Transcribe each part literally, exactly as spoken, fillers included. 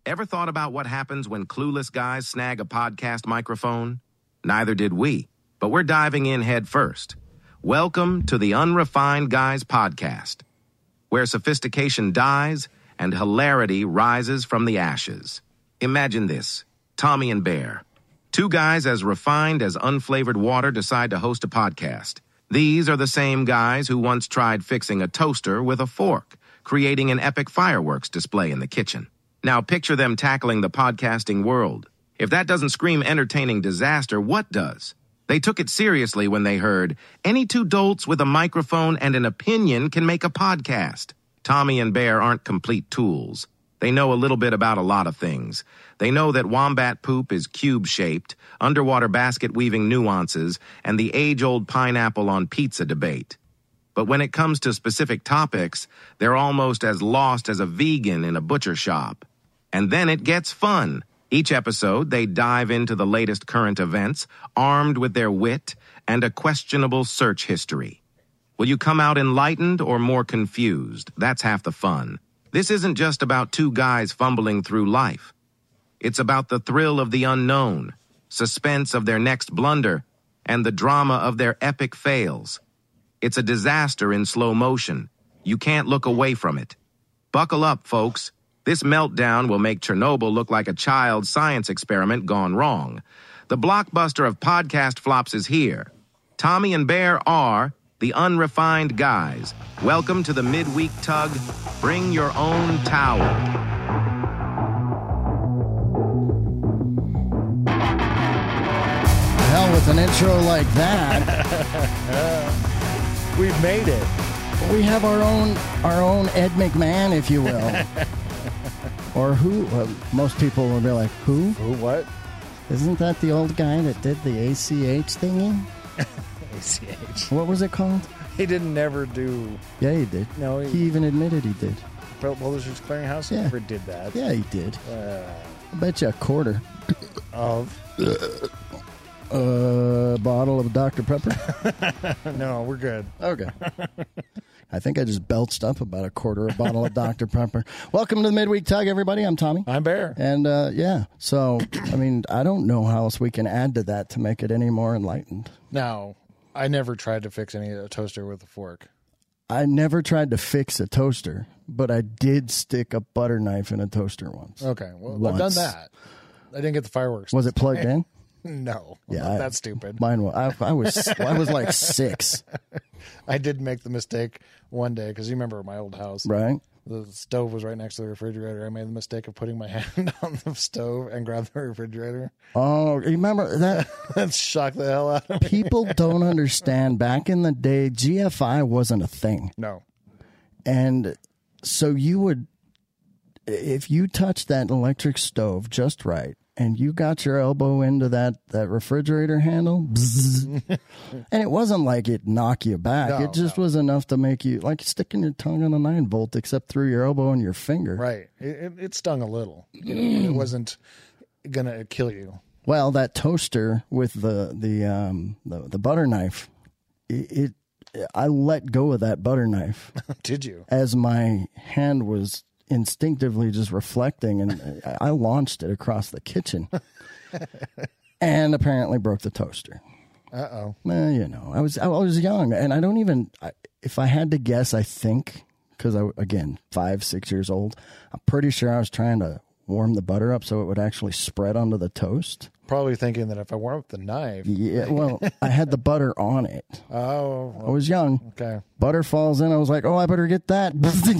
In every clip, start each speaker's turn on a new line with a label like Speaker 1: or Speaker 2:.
Speaker 1: Ever thought about what happens when clueless guys snag a podcast microphone? Neither did we, but we're diving in head first. Welcome to the Unrefined Guys podcast, where sophistication dies and hilarity rises from the ashes. Imagine this, Tommy and Bear. Two guys as refined as unflavored water decide to host a podcast. These are the same guys who once tried fixing a toaster with a fork, creating an epic fireworks display in the kitchen. Now picture them tackling the podcasting world. If that doesn't scream entertaining disaster, what does? They took it seriously when they heard, any two dolts with a microphone and an opinion can make a podcast. Tommy and Bear aren't complete tools. They know a little bit about a lot of things. They know that wombat poop is cube-shaped, underwater basket-weaving nuances, and the age-old pineapple on pizza debate. But when it comes to specific topics, they're almost as lost as a vegan in a butcher shop. And then it gets fun. Each episode, they dive into the latest current events, armed with their wit and a questionable search history. Will you come out enlightened or more confused? That's half the fun. This isn't just about two guys fumbling through life. It's about the thrill of the unknown, suspense of their next blunder, and the drama of their epic fails. It's a disaster in slow motion. You can't look away from it. Buckle up, folks. This meltdown will make Chernobyl look like a child's science experiment gone wrong. The blockbuster of podcast flops is here. Tommy and Bear are the Unrefined Guys. Welcome to the midweek tug. Bring your own towel.
Speaker 2: Hell, with an intro like that,
Speaker 3: we've made it.
Speaker 2: We have our own our own Ed McMahon, if you will. Or who? Well, most people will be like, who?
Speaker 3: Who, what?
Speaker 2: Isn't that the old guy that did the A C H thingy?
Speaker 3: A C H.
Speaker 2: What was it called?
Speaker 3: He didn't never do...
Speaker 2: Yeah, he did.
Speaker 3: No, he...
Speaker 2: He even admitted he did.
Speaker 3: Publishers Clearinghouse? He
Speaker 2: yeah.
Speaker 3: never did that.
Speaker 2: Yeah, he did.
Speaker 3: Uh,
Speaker 2: I bet you a quarter.
Speaker 3: Of?
Speaker 2: A uh, bottle of Doctor Pepper?
Speaker 3: No, we're good.
Speaker 2: Okay. I think I just belched up about a quarter of a bottle of Doctor Pepper. Welcome to the Midweek Tug, everybody. I'm Tommy.
Speaker 3: I'm Bear.
Speaker 2: And, uh, yeah, so, I mean, I don't know how else we can add to that to make it any more enlightened.
Speaker 3: Now, I never tried to fix any a toaster with a fork.
Speaker 2: I never tried to fix a toaster, but I did stick a butter knife in a toaster once.
Speaker 3: Okay, well,
Speaker 2: once.
Speaker 3: I've done that. I didn't get the fireworks.
Speaker 2: Was it plugged in?
Speaker 3: No.
Speaker 2: Yeah,
Speaker 3: Not
Speaker 2: I,
Speaker 3: that stupid.
Speaker 2: Mine was. I, I was. I was like six.
Speaker 3: I did make the mistake one day because you remember my old house,
Speaker 2: right?
Speaker 3: The stove was right next to the refrigerator. I made the mistake of putting my hand on the stove and grabbed the refrigerator.
Speaker 2: Oh, remember that?
Speaker 3: That shocked the hell out of me.
Speaker 2: People don't understand. Back in the day, G F I wasn't a thing.
Speaker 3: No.
Speaker 2: And so you would, if you touched that electric stove just right, and you got your elbow into that, that refrigerator handle, bzzz, and it wasn't like it knock you back.
Speaker 3: No,
Speaker 2: it just
Speaker 3: no.
Speaker 2: was enough to make you, like sticking your tongue on a nine volt, except through your elbow and your finger.
Speaker 3: Right. It, it, it stung a little. You know, it wasn't going to kill you.
Speaker 2: Well, that toaster with the the um, the, the butter knife, it, it I let go of that butter knife.
Speaker 3: Did you?
Speaker 2: As my hand was instinctively just reflecting, and I launched it across the kitchen and apparently broke the toaster.
Speaker 3: Uh-oh.
Speaker 2: Well, you know, I was I was young, and I don't even, I, if I had to guess, I think, because I, again, five, six years old, I'm pretty sure I was trying to warm the butter up so it would actually spread onto the toast.
Speaker 3: Probably thinking that if I warm up the knife.
Speaker 2: Yeah, well, I had the butter on it.
Speaker 3: Oh. Well,
Speaker 2: I was young.
Speaker 3: Okay.
Speaker 2: Butter falls in. I was like, oh, I better get that.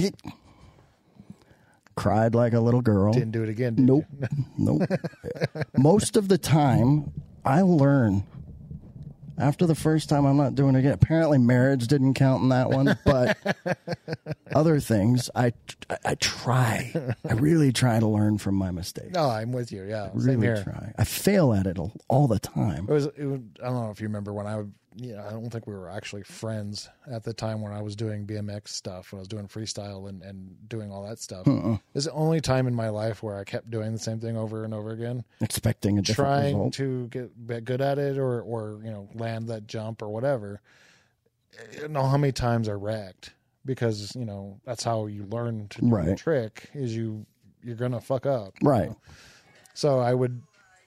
Speaker 2: Cried like a little girl.
Speaker 3: Didn't do it again, did
Speaker 2: Nope.
Speaker 3: you?
Speaker 2: Nope. Most of the time, I learn. After the first time, I'm not doing it again. Apparently, marriage didn't count in that one, but other things, I, I, I try. I really try to learn from my mistakes.
Speaker 3: No, I'm with you. Yeah,
Speaker 2: I
Speaker 3: same
Speaker 2: really
Speaker 3: here.
Speaker 2: try. I fail at it all, all the time.
Speaker 3: It was, it was. I don't know if you remember when I would. Yeah, I don't think we were actually friends at the time when I was doing B M X stuff, when I was doing freestyle and, and doing all that stuff.
Speaker 2: Uh-uh.
Speaker 3: It's the only time in my life where I kept doing the same thing over and over again.
Speaker 2: Expecting a different
Speaker 3: trying
Speaker 2: result.
Speaker 3: to get, get good at it or, or, you know, land that jump or whatever. I don't know how many times I wrecked because, you know, that's how you learn to do
Speaker 2: Right.
Speaker 3: the trick is you, you're going to fuck up.
Speaker 2: Right.
Speaker 3: You know? So I would.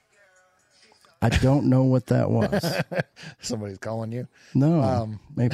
Speaker 2: I don't know what that was.
Speaker 3: Somebody's calling you.
Speaker 2: No,
Speaker 3: Um,
Speaker 2: maybe.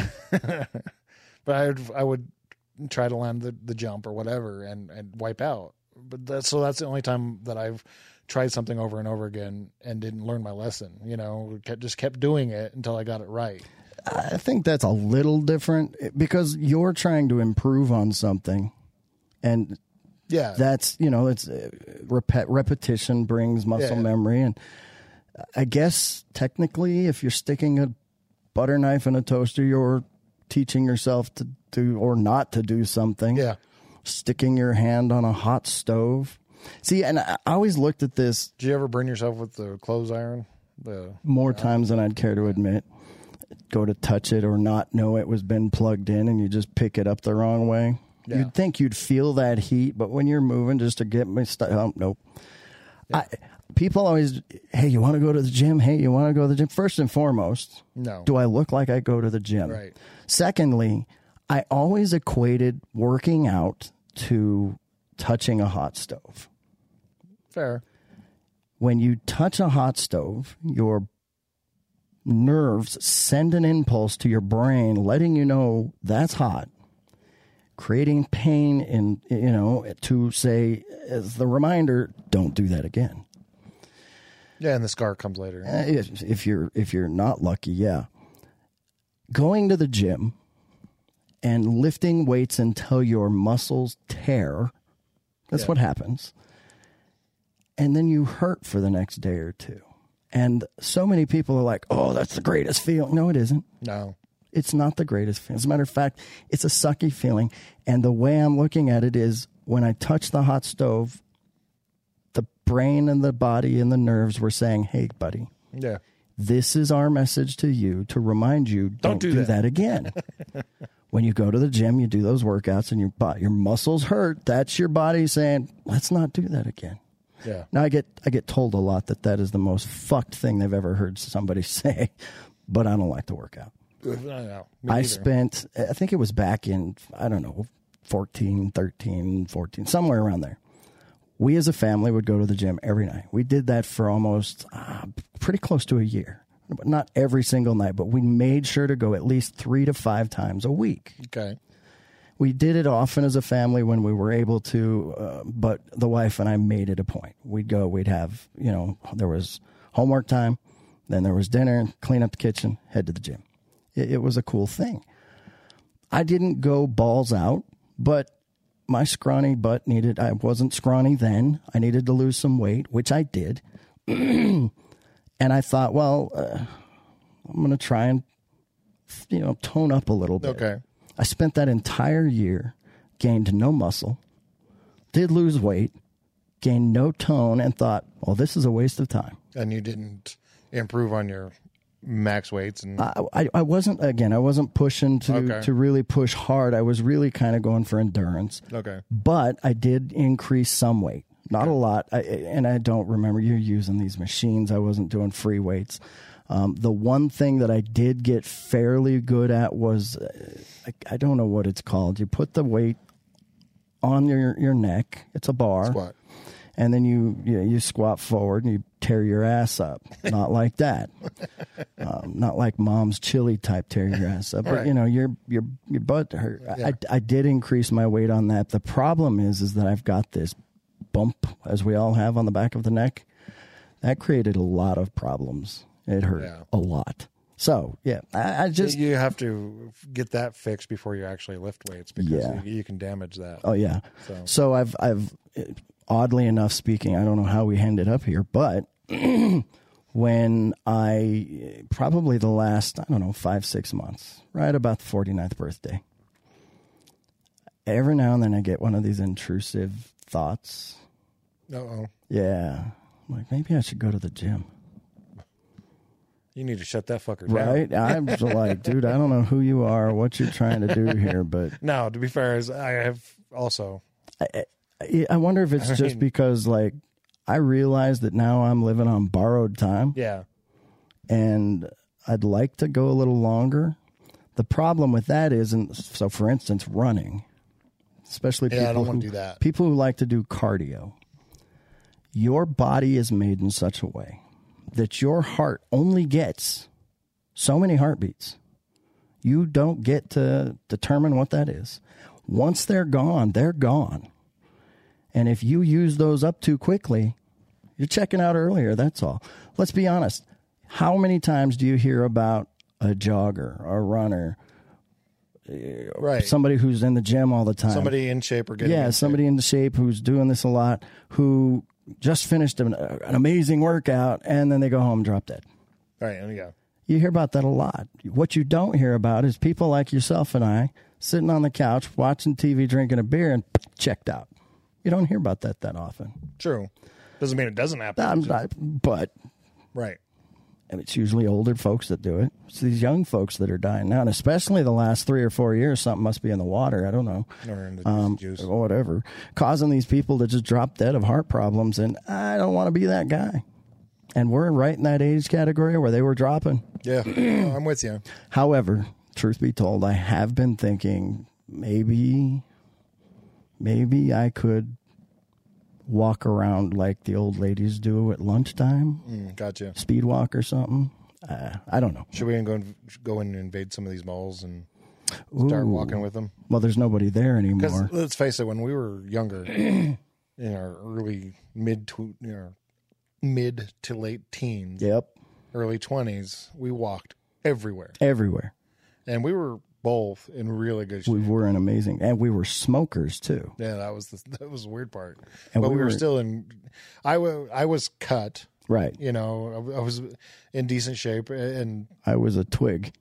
Speaker 3: But I would, I would try to land the, the jump or whatever and, and wipe out. But that's, so that's the only time that I've tried something over and over again and didn't learn my lesson, you know, kept, just kept doing it until I got it right.
Speaker 2: I think that's a little different because you're trying to improve on something, and
Speaker 3: Yeah.
Speaker 2: that's, you know, it's uh, repet, repetition brings muscle
Speaker 3: Yeah.
Speaker 2: memory. And I guess technically if you're sticking a butter knife in a toaster, you're teaching yourself to do or not to do something.
Speaker 3: Yeah.
Speaker 2: Sticking your hand on a hot stove. See, and I always looked at this
Speaker 3: Did you ever burn yourself with the clothes iron? The
Speaker 2: more times than I'd care to admit. Go to touch it or not know it was been plugged in, and you just pick it up the wrong way.
Speaker 3: Yeah.
Speaker 2: You'd think you'd feel that heat, but when you're moving just to get me stuff, oh, nope.
Speaker 3: Yeah.
Speaker 2: I, people always, hey, you want to go to the gym? Hey, you want to go to the gym? First and foremost,
Speaker 3: No.
Speaker 2: do I look like I go to the gym?
Speaker 3: Right.
Speaker 2: Secondly, I always equated working out to touching a hot stove.
Speaker 3: Fair.
Speaker 2: When you touch a hot stove, your nerves send an impulse to your brain letting you know that's hot, creating pain in, you know, to say as the reminder, don't do that again.
Speaker 3: Yeah, and the scar comes later.
Speaker 2: Uh, if, if you're if you're not lucky, yeah. Going to the gym and lifting weights until your muscles tear, that's
Speaker 3: Yeah.
Speaker 2: what happens. And then you hurt for the next day or two. And so many people are like, oh, that's the greatest feeling. No, it isn't.
Speaker 3: No.
Speaker 2: It's not the greatest feeling. As a matter of fact, it's a sucky feeling. And the way I'm looking at it is when I touch the hot stove, the brain and the body and the nerves were saying, hey, buddy,
Speaker 3: Yeah.
Speaker 2: this is our message to you to remind you, don't,
Speaker 3: do
Speaker 2: do,
Speaker 3: that.
Speaker 2: that. again. When you go to the gym, you do those workouts and your, bo- your muscles hurt. That's your body saying, let's not do that again.
Speaker 3: Yeah.
Speaker 2: Now, I get I get told a lot that that is the most fucked thing they've ever heard somebody say, but I don't like to work out.
Speaker 3: No, me
Speaker 2: I
Speaker 3: neither.
Speaker 2: spent, I think it was back in, I don't know, fourteen, thirteen, fourteen, somewhere around there. We as a family would go to the gym every night. We did that for almost uh, pretty close to a year. Not every single night, but we made sure to go at least three to five times a week.
Speaker 3: Okay.
Speaker 2: We did it often as a family when we were able to, uh, but the wife and I made it a point. We'd go, we'd have, you know, there was homework time, then there was dinner, clean up the kitchen, head to the gym. It, it was a cool thing. I didn't go balls out, but my scrawny butt needed, I wasn't scrawny then. I needed to lose some weight, which I did. And I thought, well, uh, I'm going to try and, you know, tone up a little bit.
Speaker 3: Okay.
Speaker 2: I spent that entire year, gained no muscle, did lose weight, gained no tone, and thought, well, this is a waste of time.
Speaker 3: And you didn't improve on your max weights and
Speaker 2: I, I, I wasn't, again, I wasn't pushing to,
Speaker 3: Okay.
Speaker 2: to really push hard. I was really kind of going for endurance.
Speaker 3: okay.
Speaker 2: But I did increase some weight. Not a lot. I, and I don't remember you using these machines. I wasn't doing free weights. Um, the one thing that I did get fairly good at was, uh, I, I don't know what it's called. You put the weight on your, your neck. It's a bar.
Speaker 3: Squat.
Speaker 2: And then you, you you squat forward and you tear your ass up. Not like that. Um, not like mom's chili type tear your ass up. But,
Speaker 3: Right.
Speaker 2: you know, your your your butt hurt.
Speaker 3: Yeah.
Speaker 2: I, I did increase my weight on that. The problem is, is that I've got this bump, as we all have on the back of the neck. That created a lot of problems. It hurt
Speaker 3: Yeah.
Speaker 2: a lot. So, yeah, I, I just,
Speaker 3: you have to get that fixed before you actually lift weights because
Speaker 2: Yeah.
Speaker 3: you, you can damage that.
Speaker 2: oh, yeah.
Speaker 3: So-
Speaker 2: So I've, I've, oddly enough speaking, I don't know how we ended up here, but when I, probably the last, I don't know, five, six months, right about the forty-ninth birthday, every now and then I get one of these intrusive thoughts.
Speaker 3: Uh-oh.
Speaker 2: Yeah. I'm like, maybe I should go to the gym.
Speaker 3: You need to shut that fucker down.
Speaker 2: Right? I'm just like, dude, I don't know who you are, what you're trying to do here, but
Speaker 3: Now, to be fair, is I have also.
Speaker 2: I, I, I wonder if it's
Speaker 3: I
Speaker 2: just
Speaker 3: mean-
Speaker 2: because, like, I realize that now I'm living on borrowed time
Speaker 3: Yeah.
Speaker 2: and I'd like to go a little longer. The problem with that is, and so for instance, running. especially
Speaker 3: Yeah,
Speaker 2: people
Speaker 3: I don't
Speaker 2: who,
Speaker 3: want to do that.
Speaker 2: people who like to do cardio. Your body is made in such a way that your heart only gets so many heartbeats. You don't get to determine what that is. Once they're gone, they're gone. And if you use those up too quickly, you're checking out earlier, that's all. Let's be honest. How many times do you hear about a jogger, a runner,
Speaker 3: Right.
Speaker 2: somebody who's in the gym all the time?
Speaker 3: Somebody in shape or getting
Speaker 2: Yeah,
Speaker 3: in
Speaker 2: somebody
Speaker 3: shape.
Speaker 2: in the shape who's doing this a lot, who just finished an, an amazing workout, and then they go home and drop dead.
Speaker 3: Right, and yeah.
Speaker 2: You hear about that a lot. What you don't hear about is people like yourself and I sitting on the couch, watching T V, drinking a beer, and checked out. You don't hear about that that often.
Speaker 3: True. Doesn't mean it doesn't happen.
Speaker 2: I'm not, but
Speaker 3: Right.
Speaker 2: and it's usually older folks that do it. It's these young folks that are dying now, and especially the last three or four years, something must be in the water. I don't know.
Speaker 3: Or in the
Speaker 2: Um,
Speaker 3: juice.
Speaker 2: or whatever, causing these people to just drop dead of heart problems. And I don't want to be that guy. And we're right in that age category where they were dropping.
Speaker 3: Yeah, no, I'm with you.
Speaker 2: However, truth be told, I have been thinking maybe, maybe I could walk around like the old ladies do at lunchtime,
Speaker 3: Mm, gotcha.
Speaker 2: speed walk or something. Uh, I don't know.
Speaker 3: Should we go and go in and invade some of these malls and start
Speaker 2: Ooh.
Speaker 3: walking with them?
Speaker 2: Well, there's nobody there
Speaker 3: Because
Speaker 2: anymore.
Speaker 3: let's face it, when we were younger, in our early mid to you know, mid to late teens,
Speaker 2: Yep,
Speaker 3: early twenties, we walked everywhere,
Speaker 2: everywhere.
Speaker 3: and we were both in really good shape.
Speaker 2: We were an amazing, and we were smokers too.
Speaker 3: Yeah, that was the that was the weird part.
Speaker 2: And
Speaker 3: but
Speaker 2: we
Speaker 3: we, were,
Speaker 2: were-
Speaker 3: still in. I wa- I was cut.
Speaker 2: Right.
Speaker 3: You know, I, I was in decent shape, and
Speaker 2: I was a twig.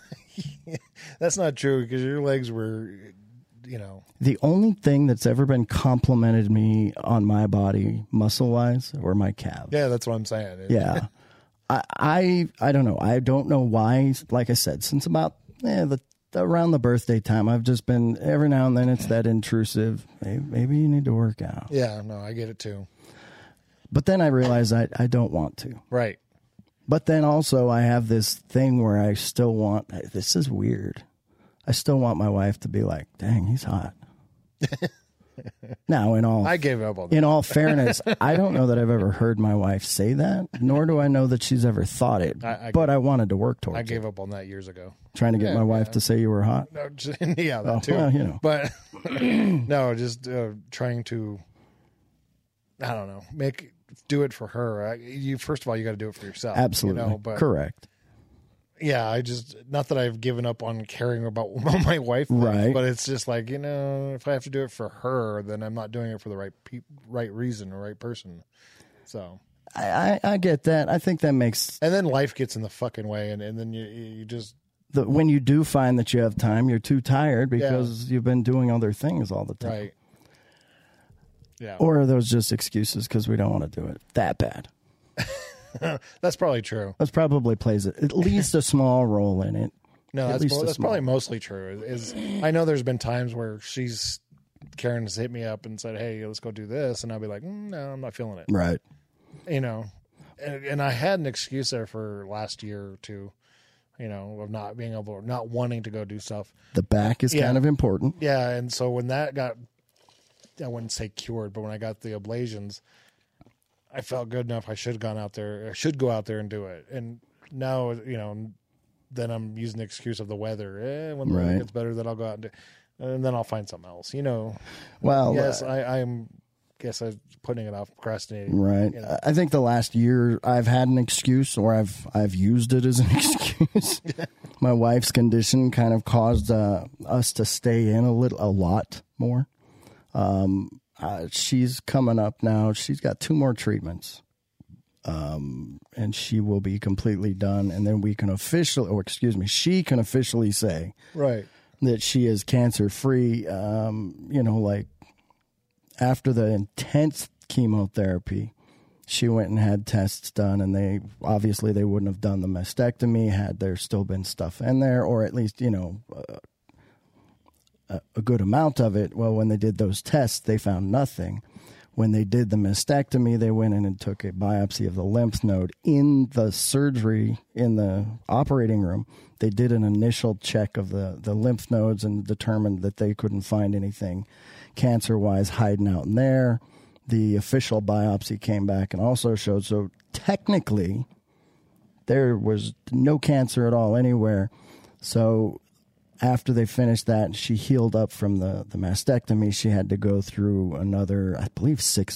Speaker 3: that's not true because your legs were, you know,
Speaker 2: The only thing that's ever been complimented me on my body, muscle wise, were my calves.
Speaker 3: yeah, that's what I'm saying. It-
Speaker 2: Yeah. I, I I don't know. I don't know why. Like I said, since about eh, the around the birthday time, I've just been every now and then it's that intrusive. Maybe, maybe you need to work out.
Speaker 3: yeah, no, I get it too.
Speaker 2: But then I realize I, I don't want to.
Speaker 3: Right.
Speaker 2: But then also I have this thing where I still want. This is weird. I still want my wife to be like, "Dang, he's hot." Now, in all
Speaker 3: I gave up on that.
Speaker 2: in all fairness, I don't know that I've ever heard my wife say that, nor do I know that she's ever thought it.
Speaker 3: I- I-
Speaker 2: but I wanted to work towards
Speaker 3: I
Speaker 2: it.
Speaker 3: gave up on that years ago.
Speaker 2: Trying to get
Speaker 3: Yeah,
Speaker 2: my wife
Speaker 3: yeah.
Speaker 2: to say you were hot.
Speaker 3: No, just, yeah, that
Speaker 2: Oh,
Speaker 3: too.
Speaker 2: well, you know.
Speaker 3: But no, just uh, trying to. I don't know. Make do it for her. I, you first of all, you got to do it for yourself.
Speaker 2: Absolutely.
Speaker 3: You know? But
Speaker 2: Correct.
Speaker 3: yeah, I just not that I've given up on caring about what my wife thinks,
Speaker 2: Right.
Speaker 3: but it's just like, you know, if I have to do it for her, then I'm not doing it for the right pe- right reason or right person. So,
Speaker 2: I, I, I get that. I think that makes
Speaker 3: and then life gets in the fucking way, and, and then you you just
Speaker 2: the when you do find that you have time, you're too tired because you've been doing other things all the time.
Speaker 3: right. Yeah,
Speaker 2: Or are those just excuses because we don't want to do it that bad?
Speaker 3: that's probably true.
Speaker 2: That probably plays at least a small role in it.
Speaker 3: No,
Speaker 2: At
Speaker 3: that's,
Speaker 2: least
Speaker 3: mo-
Speaker 2: a
Speaker 3: that's
Speaker 2: small-
Speaker 3: probably mostly true. Is I know there's been times where she's Karen has hit me up and said, "Hey, let's go do this," and I'll be like, mm, "No, I'm not feeling it."
Speaker 2: Right.
Speaker 3: You know, and, and I had an excuse there for last year or two, you know, of not being able, or not wanting to go do stuff.
Speaker 2: The back is
Speaker 3: Yeah.
Speaker 2: kind of important.
Speaker 3: Yeah, and so when that got, I wouldn't say cured, but when I got the ablations, I felt good enough. I should have gone out there. I should go out there and do it. And now, you know, then I'm using the excuse of the weather. Eh, when the weather
Speaker 2: Right.
Speaker 3: gets better, then I'll go out and do, and then I'll find something else. You know.
Speaker 2: Well,
Speaker 3: yes,
Speaker 2: uh,
Speaker 3: I, I'm. Guess I'm putting it off, procrastinating.
Speaker 2: right.
Speaker 3: You know.
Speaker 2: I think the last year I've had an excuse, or I've I've used it as an excuse. My wife's condition kind of caused uh, us to stay in a little, a lot more. Um, uh, she's coming up now. She's got two more treatments, um, and she will be completely done. And then we can officially, or excuse me, she can officially say
Speaker 3: Right.
Speaker 2: that she is cancer free. Um, you know, like after the intense chemotherapy, she went and had tests done, and they obviously they wouldn't have done the mastectomy had there still been stuff in there, or at least, you know, uh, a, a good amount of it. Well, when they did those tests, they found nothing. When they did the mastectomy, they went in and took a biopsy of the lymph node. In the surgery, in the operating room, they did an initial check of the, the lymph nodes and determined that they couldn't find anything cancer-wise hiding out in there. The official biopsy came back and also showed, so technically there was no cancer at all anywhere. So after they finished that, she healed up from the, the mastectomy. She had to go through another, I believe, six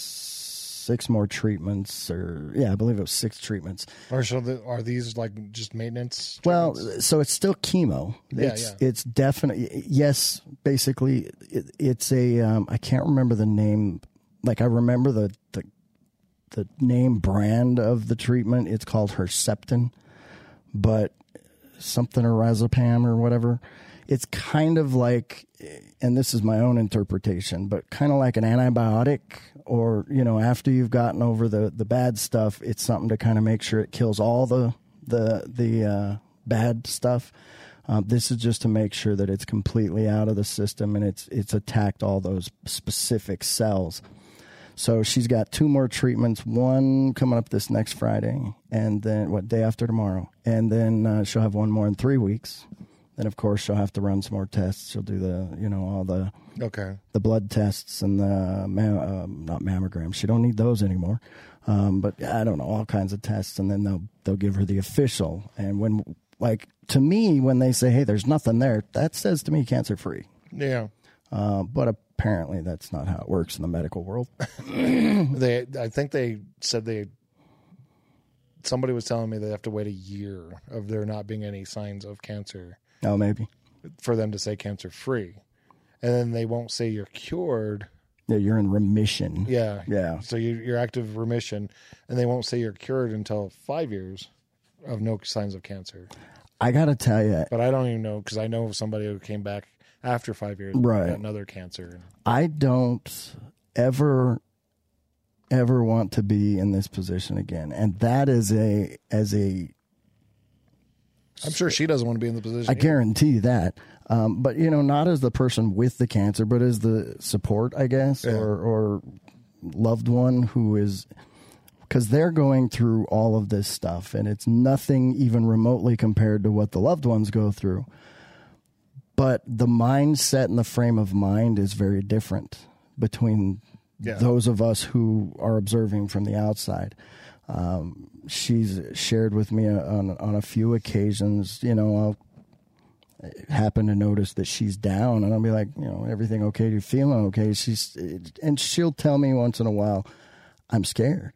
Speaker 2: six more treatments, or yeah, I believe it was six treatments.
Speaker 3: Or so the, are these like just maintenance
Speaker 2: Well,
Speaker 3: treatments?
Speaker 2: so it's still chemo.
Speaker 3: Yeah,
Speaker 2: it's,
Speaker 3: yeah.
Speaker 2: It's definitely, yes, basically, it, it's a, um, I can't remember the name. Like, I remember the, the, the name brand of the treatment. It's called Herceptin, but something or Razapam or whatever. It's kind of like, and this is my own interpretation, but kind of like an antibiotic, or, you know, after you've gotten over the, the bad stuff, it's something to kind of make sure it kills all the, the, the uh, bad stuff. Uh, this is just to make sure that it's completely out of the system and it's, it's attacked all those specific cells. So she's got two more treatments, one coming up this next Friday, and then, what, day after tomorrow. And then uh, she'll have one more in three weeks. Then, of course, she'll have to run some more tests. She'll do the, you know, all the
Speaker 3: Okay.
Speaker 2: the blood tests and the, mam- uh, not mammograms. She don't need those anymore. Um, but I don't know, all kinds of tests. And then they'll, they'll give her the official. And when, like, to me, when they say, hey, there's nothing there, that says to me cancer-free.
Speaker 3: Yeah.
Speaker 2: Uh, but apparently that's not how it works in the medical world.
Speaker 3: They, I think they said they, somebody was telling me they have to wait a year of there not being any signs of cancer
Speaker 2: Oh, maybe.
Speaker 3: for them to say cancer free. And then they won't say you're cured.
Speaker 2: Yeah, you're in remission.
Speaker 3: Yeah.
Speaker 2: Yeah.
Speaker 3: So you, you're active remission, and they won't say you're cured until five years of no signs of cancer.
Speaker 2: I got to tell you,
Speaker 3: But I don't even know, because I know somebody who came back after five years and
Speaker 2: Right.
Speaker 3: got another cancer.
Speaker 2: I don't ever, ever want to be in this position again. And that is a, as a,
Speaker 3: I'm sure she doesn't want to be in the position.
Speaker 2: I
Speaker 3: either.
Speaker 2: guarantee that. Um, but, you know, not as the person with the cancer, but as the support, I guess,
Speaker 3: Yeah.
Speaker 2: or, or loved one who is, because they're going through all of this stuff, and it's nothing even remotely compared to what the loved ones go through. But the mindset and the frame of mind is very different between
Speaker 3: Yeah.
Speaker 2: those of us who are observing from the outside. Um, she's shared with me on on a few occasions, you know, I'll happen to notice that she's down, and I'll be like, you know, everything okay? You feeling okay? She's, and she'll tell me once in a while, I'm scared.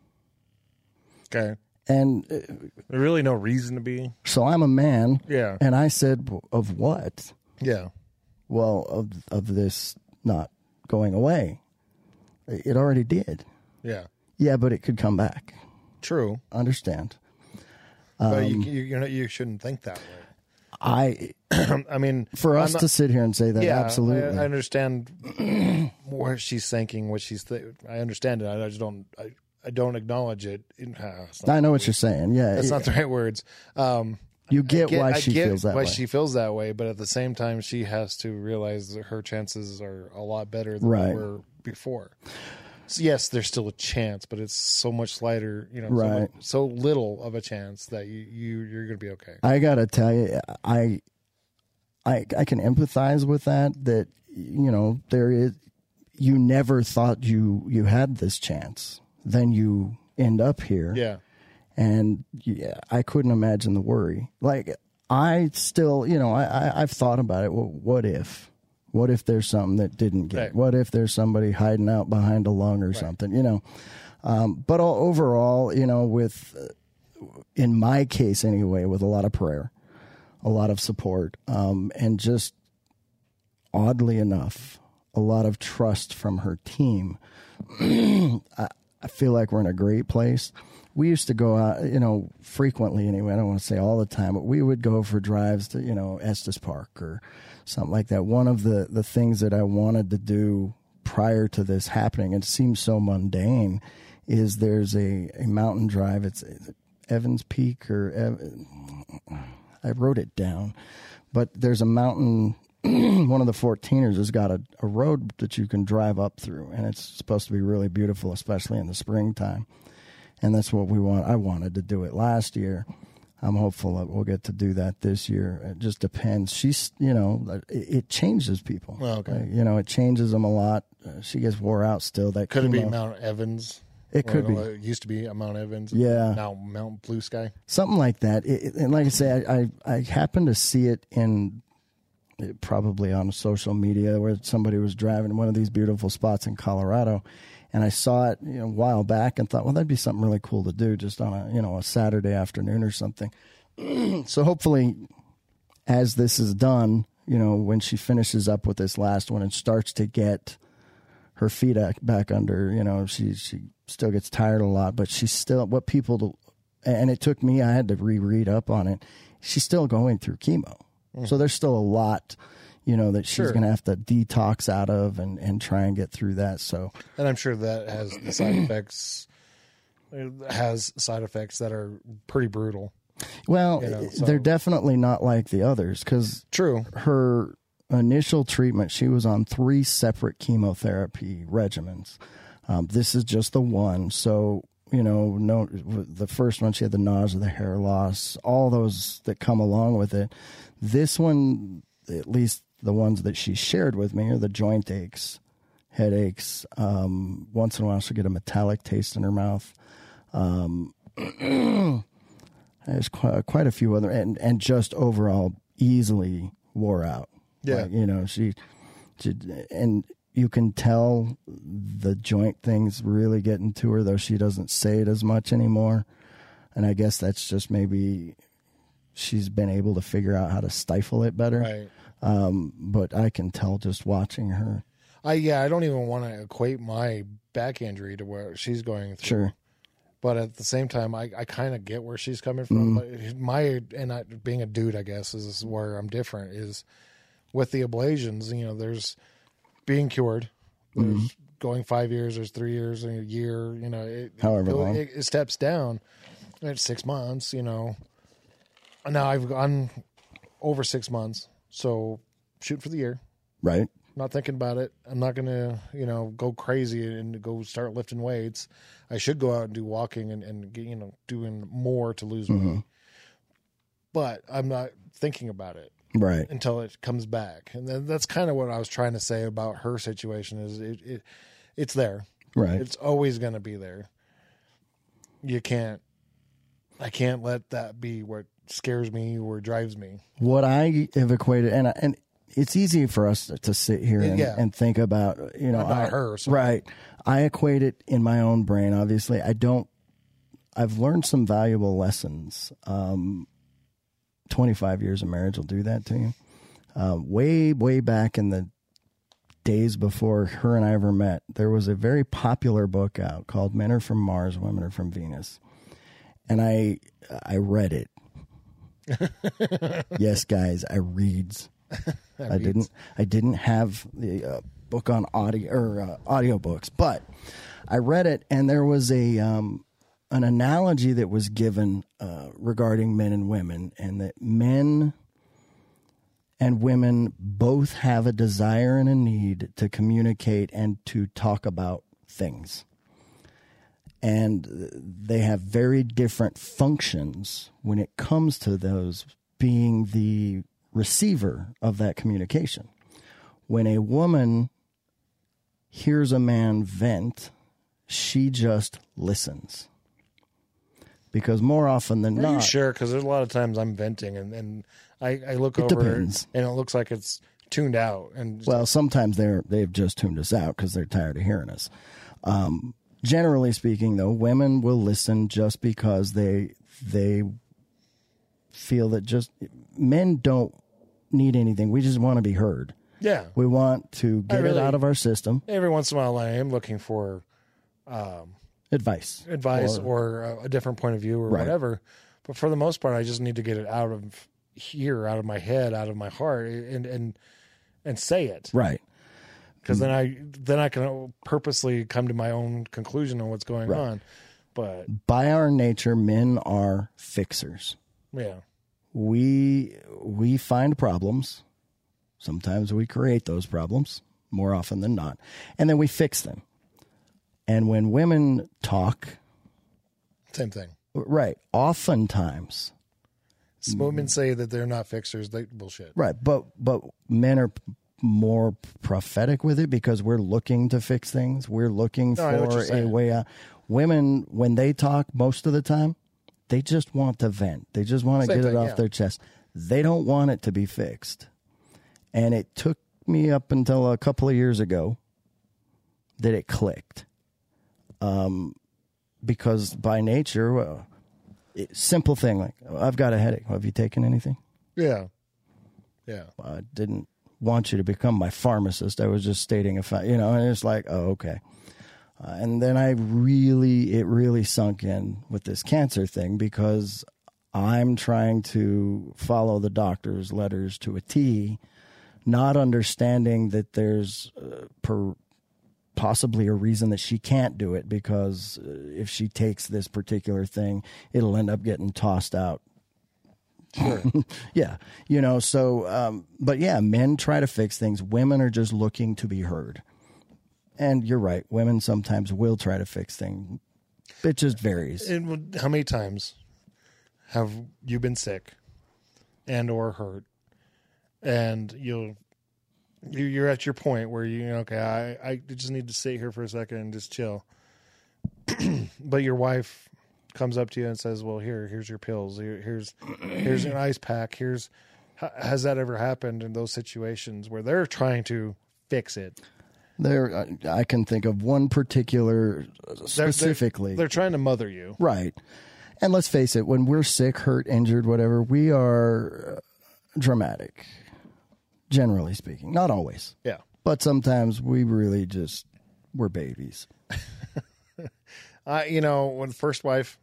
Speaker 3: Okay.
Speaker 2: And uh,
Speaker 3: There's really no reason to be.
Speaker 2: so I'm a man.
Speaker 3: Yeah.
Speaker 2: And I said, of what?
Speaker 3: Yeah.
Speaker 2: Well, of of this not going away. It already did.
Speaker 3: Yeah.
Speaker 2: Yeah, but it could come back.
Speaker 3: True.
Speaker 2: Understand?
Speaker 3: But
Speaker 2: Um,
Speaker 3: you, you, you know, you shouldn't think that way.
Speaker 2: I
Speaker 3: I mean,
Speaker 2: for us
Speaker 3: I'm not-
Speaker 2: to sit here and say that,
Speaker 3: yeah,
Speaker 2: absolutely.
Speaker 3: I, I understand where she's thinking, what she's. Th- I understand it. I just don't. I, I don't acknowledge it. In, uh, it's not
Speaker 2: I know
Speaker 3: the
Speaker 2: what
Speaker 3: word.
Speaker 2: you're saying. Yeah,
Speaker 3: That's
Speaker 2: it-
Speaker 3: not the right words. Um,
Speaker 2: you
Speaker 3: I
Speaker 2: get, why
Speaker 3: I
Speaker 2: she
Speaker 3: get
Speaker 2: feels that
Speaker 3: why
Speaker 2: way.
Speaker 3: she feels that way, but at the same time, she has to realize that her chances are a lot better than
Speaker 2: Right.
Speaker 3: they were before. So yes, there's still a chance, but it's so much slighter, you know, so,
Speaker 2: Right.
Speaker 3: much, so little of a chance that you, you you're going to be okay.
Speaker 2: I gotta tell you, I, I, I can empathize with that. That, you know, there is. You never thought you you had this chance. Then you end up here.
Speaker 3: Yeah.
Speaker 2: And yeah, I couldn't imagine the worry. Like, I still, you know, I, I I've thought about it. Well, what if? What if there's something that didn't get?
Speaker 3: Right.
Speaker 2: What if there's somebody hiding out behind a lung or something? You know. Um, but all, overall, you know, with uh, in my case anyway, with a lot of prayer, a lot of support, um, and just oddly enough, a lot of trust from her team. I, I feel like we're in a great place. We used to go out, you know, frequently anyway. I don't want to say all the time, but we would go for drives to, you know, Estes Park or something like that. One of the, the things that I wanted to do prior to this happening, and it seems so mundane, is there's a, a mountain drive. It's Evans Peak or Ev- I wrote it down, but there's a mountain one of the fourteeners has got a, a road that you can drive up through, and it's supposed to be really beautiful, especially in the springtime. And that's what we want. I wanted to do it last year. I'm hopeful that we'll get to do that this year. It just depends. She's, you know, it, it changes people.
Speaker 3: Oh, okay.
Speaker 2: Like, you know, it changes them a lot. Uh, she gets wore out still. That
Speaker 3: Could it be
Speaker 2: chemo-
Speaker 3: Mount Evans?
Speaker 2: It could
Speaker 3: Or,
Speaker 2: be.
Speaker 3: It used to be a Mount Evans.
Speaker 2: Yeah.
Speaker 3: Now Mount Blue Sky.
Speaker 2: Something like that. It, it- and like I say, I, I, I happened to see it in it probably on social media where somebody was driving one of these beautiful spots in Colorado. And I saw it, you know, a while back and thought, well, that'd be something really cool to do just on a, you know, a Saturday afternoon or something. So hopefully as this is done, you know, when she finishes up with this last one and starts to get her feet back under, you know, she, she still gets tired a lot, but she's still what people, do, and it took me, I had to reread up on it. She's still going through chemo. Mm. So there's still a lot, you know, that she's
Speaker 3: Sure.
Speaker 2: going to have to detox out of and, and try and get through that. So,
Speaker 3: And I'm sure that has the side effects, it has side effects that are pretty brutal.
Speaker 2: well,
Speaker 3: You know, so-
Speaker 2: they're definitely not like the others because
Speaker 3: True.
Speaker 2: her initial treatment, she was on three separate chemotherapy regimens. Um, this is just the one. So, you know, no, the first one, she had the nausea, the hair loss, all those that come along with it. This one, at least the ones that she shared with me, are the joint aches, headaches. Um, once in a while, she'll get a metallic taste in her mouth. Um, there's quite, quite a few other, and, and just overall easily wore out.
Speaker 3: Yeah.
Speaker 2: Like, you know, she, she, and you can tell the joint things really getting to her, though she doesn't say it as much anymore. And I guess that's just maybe she's been able to figure out how to stifle it better.
Speaker 3: Right.
Speaker 2: Um, but I can tell just watching her.
Speaker 3: I yeah, I don't even want to equate my back injury to where she's going through.
Speaker 2: Sure.
Speaker 3: But at the same time, I, I kind of get where she's coming from.
Speaker 2: Mm-hmm.
Speaker 3: But my and I, being a dude, I guess, is where I'm different. Is with the ablations, you know, there's being cured, there's
Speaker 2: Mm-hmm.
Speaker 3: going five years, there's three years, and a year. You know, it,
Speaker 2: However
Speaker 3: it,
Speaker 2: long.
Speaker 3: it, it steps down. It's six months. You know, now I've gone over six months, so shoot for the year.
Speaker 2: Right.
Speaker 3: Not thinking about it. I'm not going to, you know, go crazy and go start lifting weights. I should go out and do walking and, and get, you know, doing more to lose
Speaker 2: Mm-hmm.
Speaker 3: weight. But I'm not thinking about it
Speaker 2: Right.
Speaker 3: until it comes back. And then that's kind of what I was trying to say about her situation is it, it it's there.
Speaker 2: Right.
Speaker 3: It's always going to be there. You can't, I can't let that be what scares me or drives me.
Speaker 2: What I have equated, and I, and it's easy for us to, to sit here and,
Speaker 3: Yeah.
Speaker 2: and think about, you know,
Speaker 3: Not
Speaker 2: I,
Speaker 3: her, so-
Speaker 2: right. I equate it in my own brain. Obviously, I don't. I've learned some valuable lessons. Um, Twenty-five years of marriage will do that to you. Uh, way, way back in the days before her and I ever met, there was a very popular book out called "Men Are from Mars, Women Are from Venus," and I, I read it. Yes, guys, I reads. I didn't. I didn't have the uh, book on audio or uh, audiobooks, but I read it, and there was a um, an analogy that was given uh, regarding men and women, and that men and women both have a desire and a need to communicate and to talk about things. And they have very different functions when it comes to those being the receiver of that communication. When a woman hears a man vent, she just listens. Because more often than
Speaker 3: Are
Speaker 2: not,
Speaker 3: you sure? Because there's a lot of times I'm venting and, and I, I look
Speaker 2: It
Speaker 3: over
Speaker 2: depends.
Speaker 3: and it looks like it's tuned out. And
Speaker 2: well, sometimes they're they've just tuned us out because they're tired of hearing us. Um, generally speaking, though, women will listen just because they they feel that just men don't need anything. We just want to be heard.
Speaker 3: yeah,
Speaker 2: We want to get
Speaker 3: really-
Speaker 2: it out of our system.
Speaker 3: every once in a while I am looking for um,
Speaker 2: Advice,
Speaker 3: advice
Speaker 2: Or-
Speaker 3: or, a, a different point of view or
Speaker 2: Right.
Speaker 3: whatever. But for the most part, I just need to get it out of here, out of my head, out of my heart, and and and say it.
Speaker 2: right.
Speaker 3: Because then I then I can purposely come to my own conclusion on what's going
Speaker 2: Right.
Speaker 3: on. But
Speaker 2: By our nature, men are fixers.
Speaker 3: yeah,
Speaker 2: We we find problems Sometimes we create those problems more often than not, and then we fix them. And when women talk,
Speaker 3: same thing.
Speaker 2: Right. Oftentimes,
Speaker 3: women say that they're not fixers. They bullshit.
Speaker 2: Right. But but men are more prophetic with it because we're looking to fix things. We're looking
Speaker 3: No, I know what
Speaker 2: for
Speaker 3: you're
Speaker 2: a
Speaker 3: saying.
Speaker 2: way out. Women, when they talk, most of the time, they just want to vent. They just want to
Speaker 3: Same
Speaker 2: get it
Speaker 3: thing,
Speaker 2: off
Speaker 3: yeah.
Speaker 2: their chest. They don't want it to be fixed. And it took me up until a couple of years ago that it clicked. Um, because by nature, well, it, simple thing like, I've got a headache. Have you taken anything?
Speaker 3: Yeah. Yeah.
Speaker 2: I didn't want you to become my pharmacist. I was just stating a fact, you know, and it's like, oh, okay. Uh, and then I really, it really sunk in with this cancer thing because I'm trying to follow the doctor's letters to a T, not understanding that there's uh, per, possibly a reason that she can't do it because uh, if she takes this particular thing, it'll end up getting tossed out.
Speaker 3: Sure.
Speaker 2: Yeah. You know, so, um, but yeah, men try to fix things. Women are just looking to be heard. And you're right. Women sometimes will try to fix things. It just varies.
Speaker 3: And how many times have you been sick and or hurt, and you'll you- you're at your point where you okay, I, I just need to sit here for a second and just chill. But your wife comes up to you and says, "Well, here, here's your pills. Here, here's here's an ice pack. Here's." ha- Has that ever happened in those situations where they're trying to fix it?
Speaker 2: There, I can think of one particular
Speaker 3: They're-
Speaker 2: specifically.
Speaker 3: they're, they're trying to mother you.
Speaker 2: Right. And let's face it, when we're sick, hurt, injured, whatever, we are uh, dramatic, generally speaking. Not always.
Speaker 3: Yeah.
Speaker 2: But sometimes we really just, we're babies.
Speaker 3: I, you know, when first wife,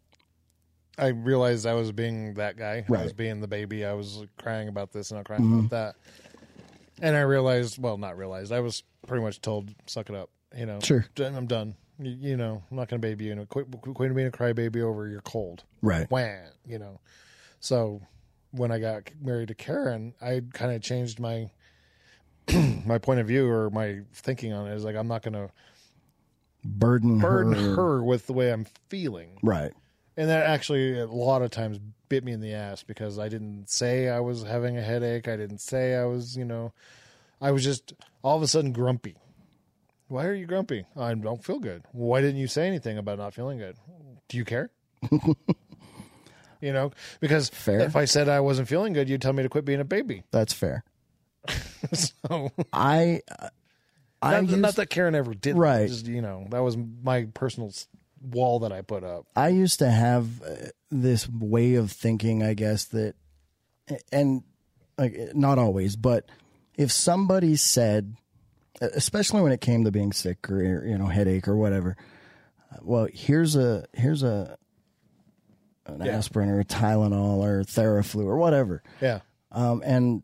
Speaker 3: I realized I was being that guy. I was
Speaker 2: Right.
Speaker 3: being the baby. I was crying about this and I'm crying
Speaker 2: Mm-hmm.
Speaker 3: about that. And I realized, well, not realized. I was pretty much told, suck it up. You know,
Speaker 2: Sure.
Speaker 3: done- I'm done. You, you know, I'm not going to baby you. you know, quit, quit being a crybaby over your cold.
Speaker 2: Right.
Speaker 3: Wham, you know. So when I got married to Karen, I kind of changed my my point of view or my thinking on it. Is like I'm not going to
Speaker 2: Burden,
Speaker 3: burden
Speaker 2: her.
Speaker 3: her with the way I'm feeling.
Speaker 2: Right.
Speaker 3: And that actually a lot of times bit me in the ass because I didn't say I was having a headache. I didn't say I was, you know, I was just all of a sudden grumpy. Why are you grumpy? I don't feel good. Why didn't you say anything about not feeling good? Do you care? You know, because
Speaker 2: Fair.
Speaker 3: if I said I wasn't feeling good, you'd tell me to quit being a baby.
Speaker 2: That's fair.
Speaker 3: So
Speaker 2: I, I
Speaker 3: not,
Speaker 2: used,
Speaker 3: not that Karen ever did. that.
Speaker 2: Right.
Speaker 3: Just, you know, that was my personal s- wall that I put up.
Speaker 2: I used to have uh, this way of thinking, I guess, that, and like, not always, but if somebody said, especially when it came to being sick or, you know, headache or whatever, well, here's a, here's a, an
Speaker 3: Yeah.
Speaker 2: aspirin or a Tylenol or Theraflu or whatever.
Speaker 3: Yeah.
Speaker 2: Um, and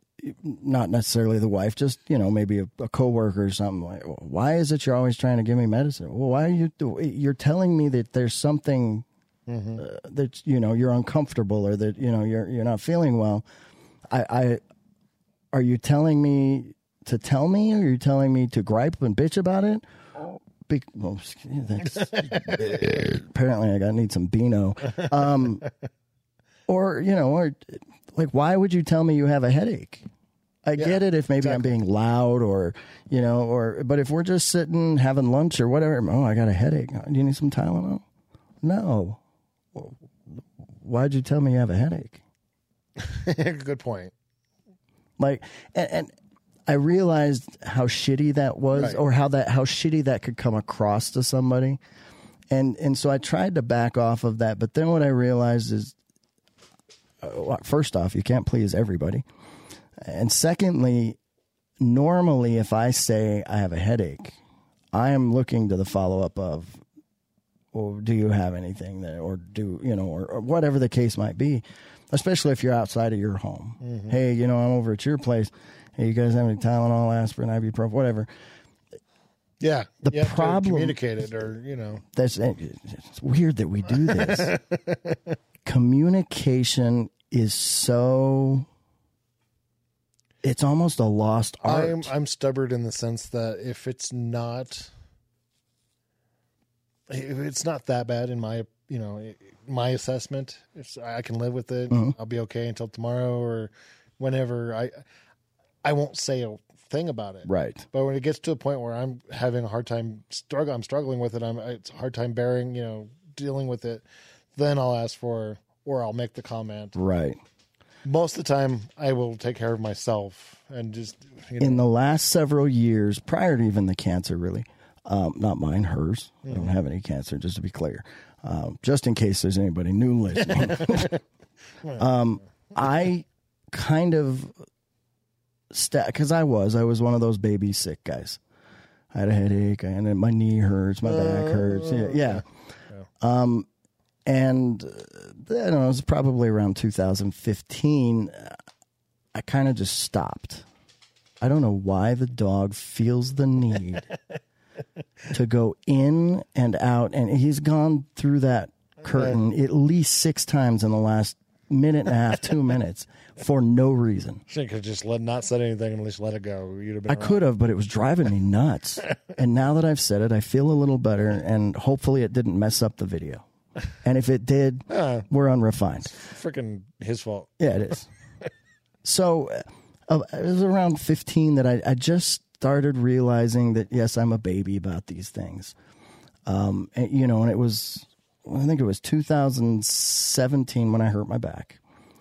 Speaker 2: not necessarily the wife, just, you know, maybe a, a coworker or something like, well, why is it you're always trying to give me medicine? Well, why are you, do, you're telling me that there's something
Speaker 3: Mm-hmm.
Speaker 2: uh, that, you know, you're uncomfortable or that, you know, you're, you're not feeling well. I, I, are you telling me to tell me, or are you telling me to gripe and bitch about it? Be, well, that's, apparently I got to need some Beano. Um, or, you know, or like, why would you tell me you have a headache? I
Speaker 3: Yeah,
Speaker 2: get it if maybe
Speaker 3: exactly.
Speaker 2: I'm being loud or, you know, or, but if we're just sitting having lunch or whatever, oh, I got a headache. Do you need some Tylenol? No. Well, why'd you tell me you have a headache?
Speaker 3: Good point.
Speaker 2: Like, and, and I realized how shitty that was,
Speaker 3: Right.
Speaker 2: or how that how shitty that could come across to somebody, and and so I tried to back off of that. But then what I realized is, uh, well, first off, you can't please everybody, and secondly, normally if I say I have a headache, I am looking to the follow up of, or do you have anything that, or do you know, or, or whatever the case might be. Especially if you're outside of your home.
Speaker 3: Mm-hmm.
Speaker 2: Hey, you know, I'm over at your place. Hey, you guys have any Tylenol, aspirin, ibuprofen, whatever.
Speaker 3: Yeah.
Speaker 2: The
Speaker 3: you have to
Speaker 2: problem-
Speaker 3: communicate it, or you know,
Speaker 2: That's it's weird that we do this. Communication is so it's almost a lost art.
Speaker 3: I'm I'm stubborn in the sense that if it's not, if it's not that bad in my you know my assessment, it's, I can live with it.
Speaker 2: Mm-hmm.
Speaker 3: I'll be okay until tomorrow or whenever. I I won't say a thing about it.
Speaker 2: Right.
Speaker 3: But when it gets to a point where I'm having a hard time struggle, I'm struggling with it. I'm it's a hard time bearing, you know, dealing with it. Then I'll ask for, or I'll make the comment.
Speaker 2: Right.
Speaker 3: Most of the time, I will take care of myself and just. You know.
Speaker 2: In the last several years, prior to even the cancer, really, um, not mine, hers. Mm-hmm. I don't have any cancer, just to be clear. Um, just in case there's anybody new listening, um, I kind of. Because I was, I was one of those baby sick guys. I had a headache, and then my knee hurts, my back hurts. Yeah, yeah. yeah. Um, and uh, I don't know, it was probably around two thousand fifteen. I kind of just stopped. I don't know why the dog feels the need to go in and out, and he's gone through that curtain at least six times in the last minute and a half, two minutes. For no reason.
Speaker 3: You could just let not said anything and at least let it go. You'd have been
Speaker 2: I
Speaker 3: around.
Speaker 2: could have, but it was driving me nuts. And now that I've said it, I feel a little better, and hopefully it didn't mess up the video. And if it did, uh, we're unrefined.
Speaker 3: Freaking his fault.
Speaker 2: Yeah, it is. So uh, it was around fifteen that I, I just started realizing that, yes, I'm a baby about these things. Um, and, you know, and it was, I think it was two thousand seventeen when I hurt my back.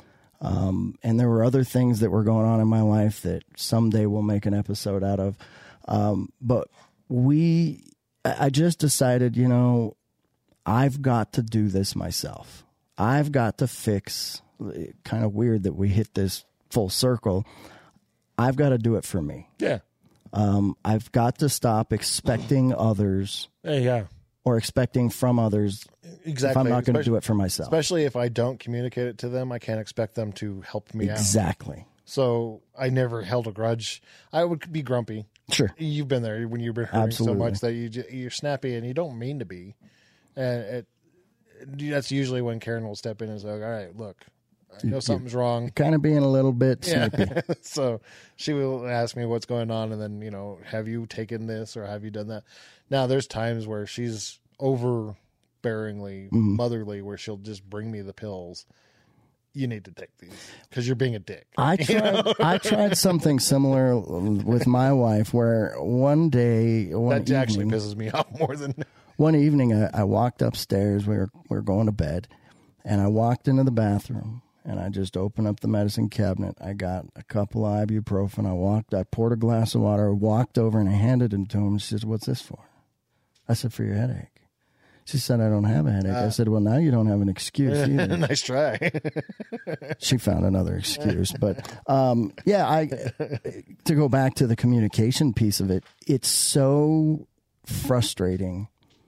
Speaker 2: Um, and there were other things that were going on in my life that someday we'll make an episode out of. Um, but we, I just decided, you know, I've got to do this myself. I've got to fix, kind of weird that we hit this full circle. I've got to do it for me.
Speaker 3: Yeah.
Speaker 2: Um, I've got to stop expecting others.
Speaker 3: Yeah.
Speaker 2: Or expecting from others.
Speaker 3: Exactly.
Speaker 2: If I'm not going to do it for myself.
Speaker 3: Especially if I don't communicate it to them, I can't expect them to help me
Speaker 2: exactly.
Speaker 3: out.
Speaker 2: Exactly.
Speaker 3: So I never held a grudge. I would be grumpy.
Speaker 2: Sure.
Speaker 3: You've been there when you've been hurting
Speaker 2: Absolutely.
Speaker 3: so much that you just, you're snappy and you don't mean to be. And it, that's usually when Karen will step in and say, all right, look, I know something's wrong.
Speaker 2: You're kind of being a little bit snippy.
Speaker 3: Yeah. So she will ask me what's going on, and then, you know, have you taken this or have you done that? Now, there's times where she's overbearingly mm-hmm. motherly, where she'll just bring me the pills. You need to take these because you're being a dick.
Speaker 2: I tried. I tried something similar with my wife, where one day, one
Speaker 3: that
Speaker 2: evening,
Speaker 3: actually pisses me off more than
Speaker 2: one evening. I, I walked upstairs. We were we were going to bed, and I walked into the bathroom. And I just opened up the medicine cabinet. I got a couple of ibuprofen. I walked, I poured a glass of water, walked over, and I handed it to him. She says, "What's this for?" I said, "For your headache." She said, "I don't have a headache." Uh, I said, "Well, now you don't have an excuse either."
Speaker 3: Nice try.
Speaker 2: She found another excuse. But, um, yeah, I to go back to the communication piece of it, it's so frustrating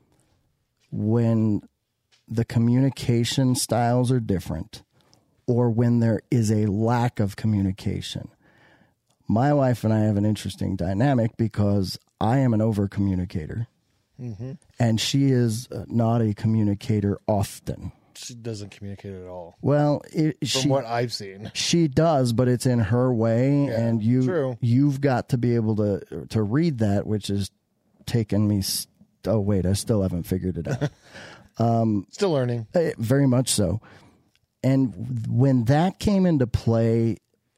Speaker 2: when the communication styles are different, or when there is a lack of communication. My wife and I have an interesting dynamic because I am an over-communicator, mm-hmm. and she is not a communicator often.
Speaker 3: She doesn't communicate at all.
Speaker 2: Well, it,
Speaker 3: from
Speaker 2: she,
Speaker 3: what I've seen,
Speaker 2: she does, but it's in her way,
Speaker 3: yeah,
Speaker 2: and you
Speaker 3: true. You've
Speaker 2: got to be able to to read that, which is taken me. St- oh wait, I still haven't figured it out. um,
Speaker 3: still learning,
Speaker 2: very much so. And when that came into play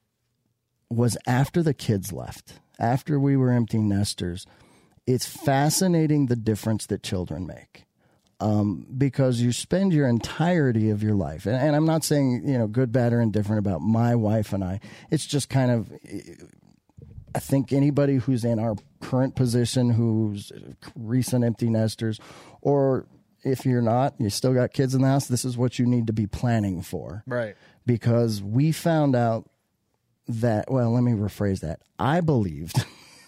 Speaker 2: was after the kids left, after we were empty nesters. It's fascinating the difference that children make, um, because you spend your entirety of your life. And, and I'm not saying, you know, good, bad, or indifferent about my wife and I. It's just kind of, I think anybody who's in our current position, who's recent empty nesters, or if you're not, you still got kids in the house, this is what you need to be planning for.
Speaker 3: Right.
Speaker 2: Because we found out that, well, let me rephrase that. I believed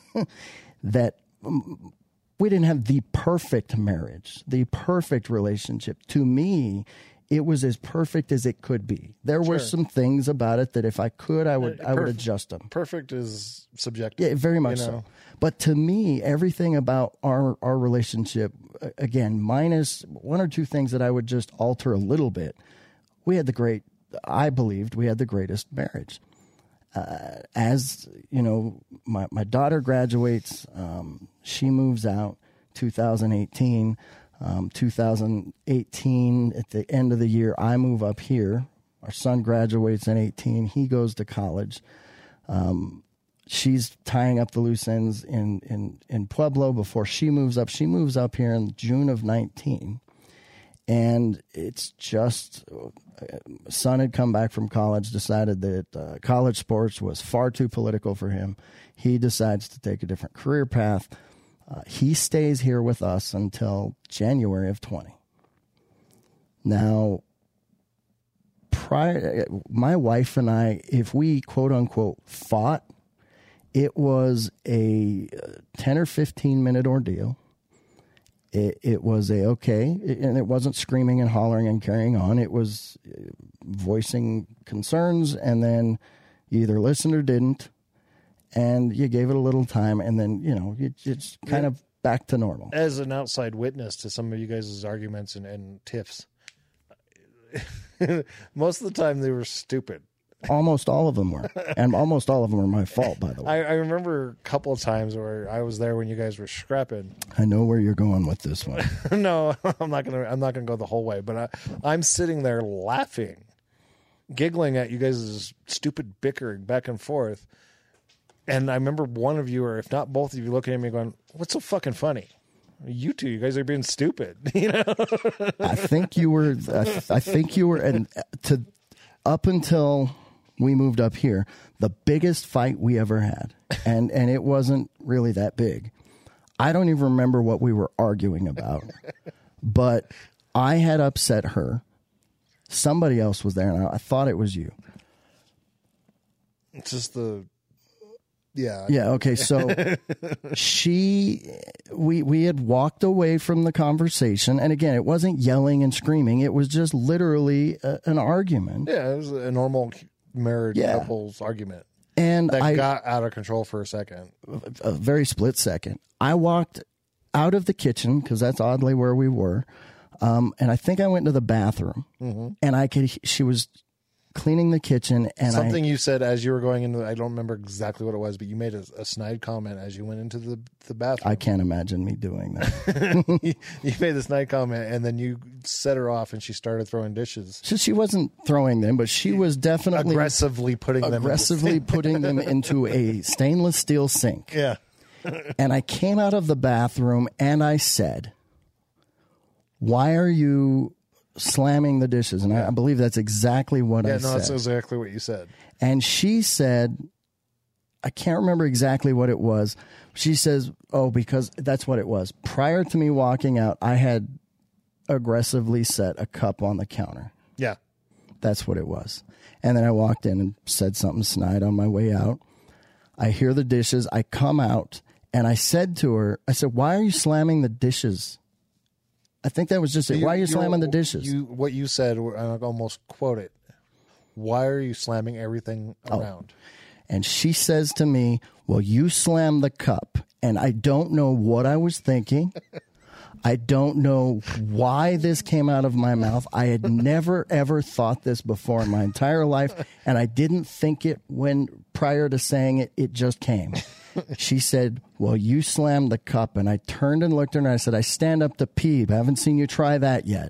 Speaker 2: that we didn't have the perfect marriage, the perfect relationship. To me, it was as perfect as it could be. There
Speaker 3: Sure.
Speaker 2: were some things about it that if I could, I would, I would
Speaker 3: Perf-
Speaker 2: adjust them.
Speaker 3: Perfect is subjective.
Speaker 2: Yeah, very much
Speaker 3: you
Speaker 2: so.
Speaker 3: know?
Speaker 2: But to me, everything about our, our relationship, again, minus one or two things that I would just alter a little bit, we had the great, I believed we had the greatest marriage. uh, as you know, my, my daughter graduates. Um, she moves out two thousand eighteen. Um, two thousand eighteen, at the end of the year, I move up here. Our son graduates in eighteen. He goes to college. Um, she's tying up the loose ends in, in, in Pueblo before she moves up. She moves up here in June of nineteen. And it's just, uh, son had come back from college, decided that uh, college sports was far too political for him. He decides to take a different career path. Uh, he stays here with us until January of twenty. Now, prior, my wife and I, if we quote unquote fought, it was a ten or fifteen minute ordeal. It, it was a okay, and it wasn't screaming and hollering and carrying on. It was voicing concerns, and then you either listened or didn't. And you gave it a little time, and then, you know, it, it's kind
Speaker 3: yeah.
Speaker 2: of back to normal.
Speaker 3: As an outside witness to some of you guys' arguments and, and tiffs, most of the time they were stupid.
Speaker 2: Almost all of them were. And almost all of them were my fault, by the way.
Speaker 3: I, I remember a couple of times where I was there when you guys were scrapping.
Speaker 2: I know where you're going with this one.
Speaker 3: No, I'm not gonna I'm not gonna go the whole way, but I, I'm sitting there laughing, giggling at you guys' stupid bickering back and forth. And I remember one of you, or if not both of you, looking at me going, "What's so fucking funny? You two, you guys are being stupid." You know.
Speaker 2: I think you were. I, I think you were, and to up until we moved up here, the biggest fight we ever had, and and it wasn't really that big. I don't even remember what we were arguing about, but I had upset her. Somebody else was there, and I, I thought it was you.
Speaker 3: It's just the. Yeah.
Speaker 2: Yeah. Okay. So she, we, we had walked away from the conversation. And again, it wasn't yelling and screaming. It was just literally a, an argument.
Speaker 3: Yeah. It was a normal married
Speaker 2: yeah.
Speaker 3: couple's argument.
Speaker 2: And
Speaker 3: that
Speaker 2: I
Speaker 3: got out of control for a second.
Speaker 2: A very split second. I walked out of the kitchen because that's oddly where we were. Um, and I think I went to the bathroom mm-hmm. and I could, she was cleaning the kitchen, and
Speaker 3: something
Speaker 2: I,
Speaker 3: you said as you were going into, I don't remember exactly what it was, but you made a, a snide comment as you went into the the bathroom.
Speaker 2: I can't imagine me doing that.
Speaker 3: you, you made the snide comment, and then you set her off, and she started throwing dishes.
Speaker 2: So she wasn't throwing them, but she was definitely
Speaker 3: aggressively putting them
Speaker 2: aggressively putting them into a stainless steel sink.
Speaker 3: Yeah.
Speaker 2: And I came out of the bathroom, and I said, "Why are you slamming the dishes?" And I, I believe that's exactly what
Speaker 3: yeah,
Speaker 2: I
Speaker 3: no,
Speaker 2: said.
Speaker 3: that's exactly what you said.
Speaker 2: And she said, I can't remember exactly what it was. She says, oh, because that's what it was. Prior to me walking out, I had aggressively set a cup on the counter.
Speaker 3: Yeah.
Speaker 2: That's what it was. And then I walked in and said something snide on my way out. I hear the dishes. I come out, and I said to her, I said, "Why are you slamming the dishes?" I think that was just it.
Speaker 3: You,
Speaker 2: Why are you
Speaker 3: you
Speaker 2: slamming the dishes?
Speaker 3: You, what you said, I almost quote it. Why are you slamming everything around?
Speaker 2: Oh. And she says to me, "Well, you slammed the cup." And I don't know what I was thinking. I don't know why this came out of my mouth. I had never, ever thought this before in my entire life. And I didn't think it when prior to saying it, it just came. She said, "Well, you slammed the cup." And I turned and looked at her and I said, "I stand up to pee. I haven't seen you try that yet."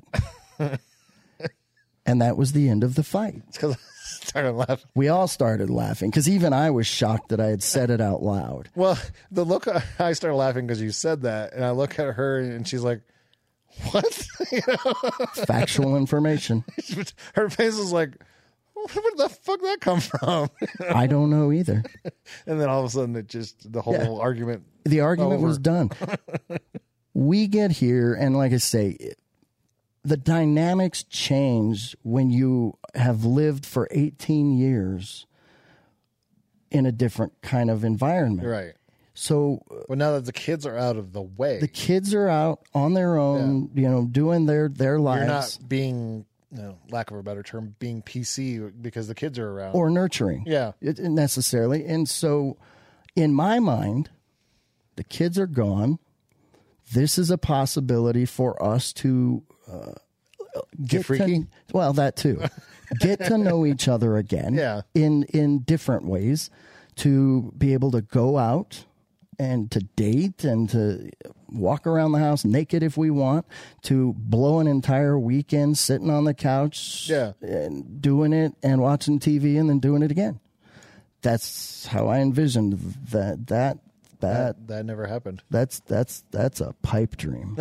Speaker 2: And that was the end of the fight.
Speaker 3: It's because I started laughing.
Speaker 2: We all started laughing because even I was shocked that I had said it out loud.
Speaker 3: Well, the look, I started laughing because you said that. And I look at her and she's like, "What?" You know?
Speaker 2: Factual information.
Speaker 3: Her face was like, "Where the fuck did that come from?"
Speaker 2: I don't know either.
Speaker 3: And then all of a sudden, it just, the whole
Speaker 2: Yeah.
Speaker 3: argument.
Speaker 2: The argument
Speaker 3: over.
Speaker 2: was done. We get here, and like I say, the dynamics change when you have lived for eighteen years in a different kind of environment.
Speaker 3: Right.
Speaker 2: So
Speaker 3: Well, now that the kids are out of the way,
Speaker 2: the kids are out on their own, you know, doing their, their lives.
Speaker 3: you're not being, you know, lack of a better term, being P C because the kids are around.
Speaker 2: or nurturing.
Speaker 3: Yeah.
Speaker 2: It, necessarily. And so in my mind, the kids are gone. This is a possibility for us to uh, get,
Speaker 3: freaky?
Speaker 2: to, well, that too. get to know each other again
Speaker 3: Yeah.
Speaker 2: in, in different ways, to be able to go out and to date and to walk around the house naked if we want, to blow an entire weekend sitting on the couch
Speaker 3: Yeah.
Speaker 2: and doing it and watching T V and then doing it again. That's how I envisioned that. That that,
Speaker 3: That, that never happened.
Speaker 2: that's that's that's a pipe dream.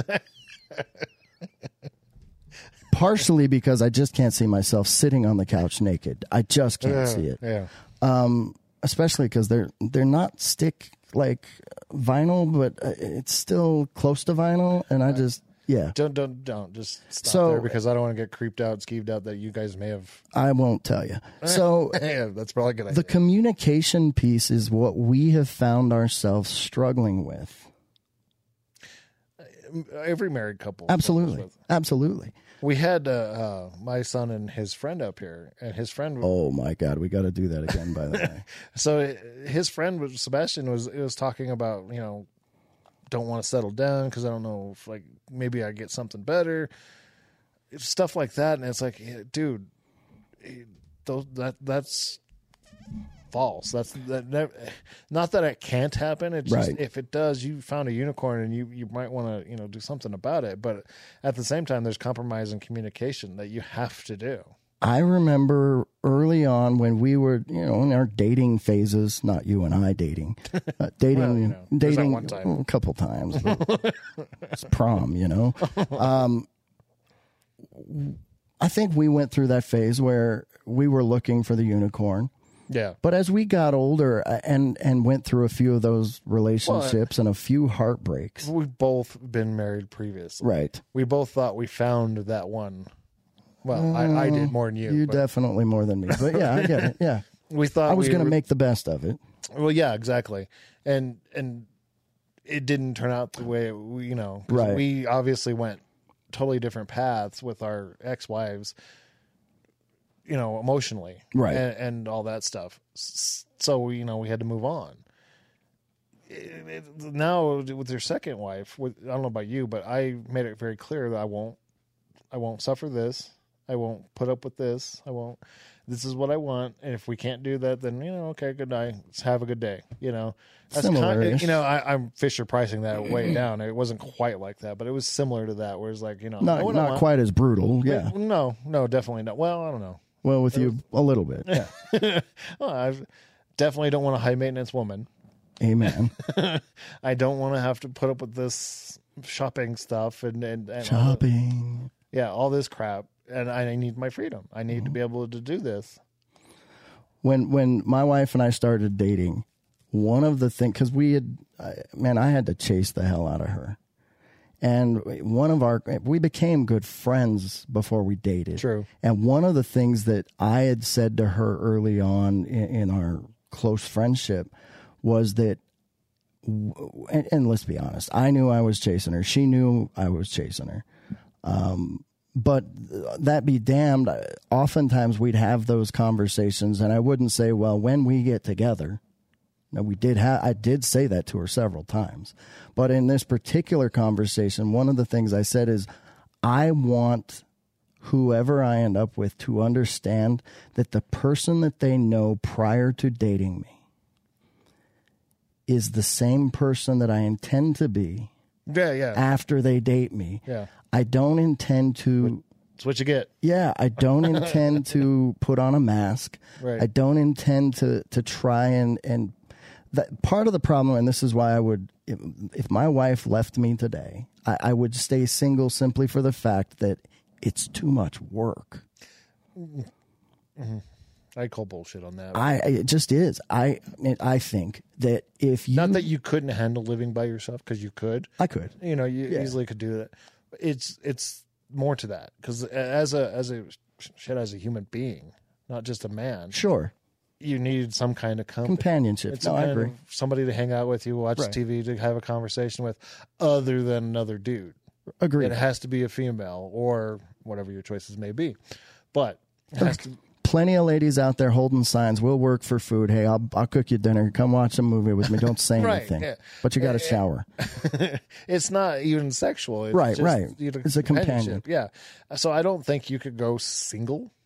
Speaker 2: Partially because I just can't see myself sitting on the couch naked. I just can't
Speaker 3: Yeah,
Speaker 2: see it.
Speaker 3: Yeah.
Speaker 2: Um, especially because they're they're not stick like vinyl, but uh, it's still close to vinyl, and I just yeah.
Speaker 3: Don't don't don't just stop
Speaker 2: So-
Speaker 3: there, because I don't want to get creeped out, skeeved out that you guys may have.
Speaker 2: I won't tell you. So
Speaker 3: Yeah, that's probably a good idea.
Speaker 2: the communication piece is what we have found ourselves struggling with.
Speaker 3: Every married couple.
Speaker 2: Absolutely,
Speaker 3: struggles with.
Speaker 2: absolutely.
Speaker 3: We had uh, uh, my son and his friend up here, and his friend.
Speaker 2: Oh my God, we got to do that again. By the way,
Speaker 3: So his friend was Sebastian was was talking about, you know, don't want to settle down because I don't know if, like, maybe I get something better, stuff like that, and it's like, yeah, dude, it- those that that's false. That's that. Never, not that it can't happen. It's just
Speaker 2: Right.
Speaker 3: if it does, you found a unicorn and you you might want to, you know, do something about it. But at the same time, there's compromise and communication that you have to do.
Speaker 2: I remember early on when we were, you know, in our dating phases, not you and I dating, uh, dating,
Speaker 3: Well, you know, there's that
Speaker 2: dating
Speaker 3: one time.
Speaker 2: well, a couple times. But it's prom, you know. Um, I think we went through that phase where we were looking for the unicorn.
Speaker 3: Yeah.
Speaker 2: But as we got older uh, and and went through a few of those relationships and a few heartbreaks,
Speaker 3: We've both been married previously.
Speaker 2: right?
Speaker 3: We both thought we found that one. Well, I, I did more than you.
Speaker 2: You
Speaker 3: but
Speaker 2: definitely more than me, but yeah, I get it. Yeah,
Speaker 3: we thought
Speaker 2: I was
Speaker 3: we
Speaker 2: going to
Speaker 3: were-
Speaker 2: make the best of it.
Speaker 3: Well, yeah, exactly, and and it didn't turn out the way we, you know. 'cause
Speaker 2: Right.
Speaker 3: We obviously went totally different paths with our ex-wives. You know, emotionally,
Speaker 2: Right.
Speaker 3: and, and all that stuff. S- So we, you know, we had to move on. It- it- now with your second wife, with, I don't know about you, but I made it very clear that I won't, I won't suffer this. I won't put up with this. I won't. This is what I want, and if we can't do that, then, you know, okay, good night. Let's have a good day. You know, that's kind
Speaker 2: Similar-ish.
Speaker 3: you know, I, I'm Fisher pricing that way down. It wasn't quite like that, but it was similar to that. Where it's like, you know, I
Speaker 2: Not
Speaker 3: want- I
Speaker 2: not
Speaker 3: want-
Speaker 2: quite as brutal. Yeah.
Speaker 3: No, no, definitely not. Well, I don't know.
Speaker 2: Well, with you a little bit. Yeah.
Speaker 3: Well, I definitely don't want a high maintenance woman.
Speaker 2: Amen.
Speaker 3: I don't want to have to put up with this shopping stuff and and, and
Speaker 2: Shopping.
Speaker 3: yeah, all this crap. And I need my freedom. I need to be able to do this.
Speaker 2: When when my wife and I started dating, one of the things, because we had, I, man, I had to chase the hell out of her. And one of our, we became good friends before we dated.
Speaker 3: True.
Speaker 2: And one of the things that I had said to her early on in, in our close friendship was that, and, and let's be honest, I knew I was chasing her. She knew I was chasing her. Um, but that be damned, oftentimes we'd have those conversations, and I wouldn't say, well, when we get together. Now, we did have, I did say that to her several times. But in this particular conversation, one of the things I said is, I want whoever I end up with to understand that the person that they know prior to dating me is the same person that I intend to be
Speaker 3: Yeah, yeah.
Speaker 2: after they date me.
Speaker 3: Yeah.
Speaker 2: I don't intend to,
Speaker 3: That's what you get.
Speaker 2: yeah, I don't intend to put on a mask.
Speaker 3: Right.
Speaker 2: I don't intend to, to try and, and that part of the problem, and this is why I would, if, if my wife left me today, I, I would stay single simply for the fact that it's too much work.
Speaker 3: Mm-hmm. I call bullshit on that.
Speaker 2: I, it just is. I, I think that if you,
Speaker 3: Not that you couldn't handle living by yourself, because you could.
Speaker 2: I could.
Speaker 3: You know, you
Speaker 2: Yeah.
Speaker 3: easily could do that. It's it's more to that, because as a as a shit as a human being, not just a man,
Speaker 2: Sure.
Speaker 3: you need some kind of company.
Speaker 2: Companionship.
Speaker 3: It's
Speaker 2: No,
Speaker 3: some
Speaker 2: I
Speaker 3: kind
Speaker 2: agree.
Speaker 3: of somebody to hang out with you, watch
Speaker 2: Right.
Speaker 3: T V, to have a conversation with, other than another dude.
Speaker 2: Agreed.
Speaker 3: It has to be a female or whatever your choices may be, but it has to.
Speaker 2: Plenty of ladies out there holding signs. We'll work for food. Hey, I'll I'll cook you dinner. Come watch a movie with me. Don't say
Speaker 3: Right,
Speaker 2: anything.
Speaker 3: yeah.
Speaker 2: But you got to shower.
Speaker 3: It's not even sexual. It's
Speaker 2: Right,
Speaker 3: just,
Speaker 2: right.
Speaker 3: you know,
Speaker 2: It's a companion.
Speaker 3: companionship. Yeah. So I don't think you could go single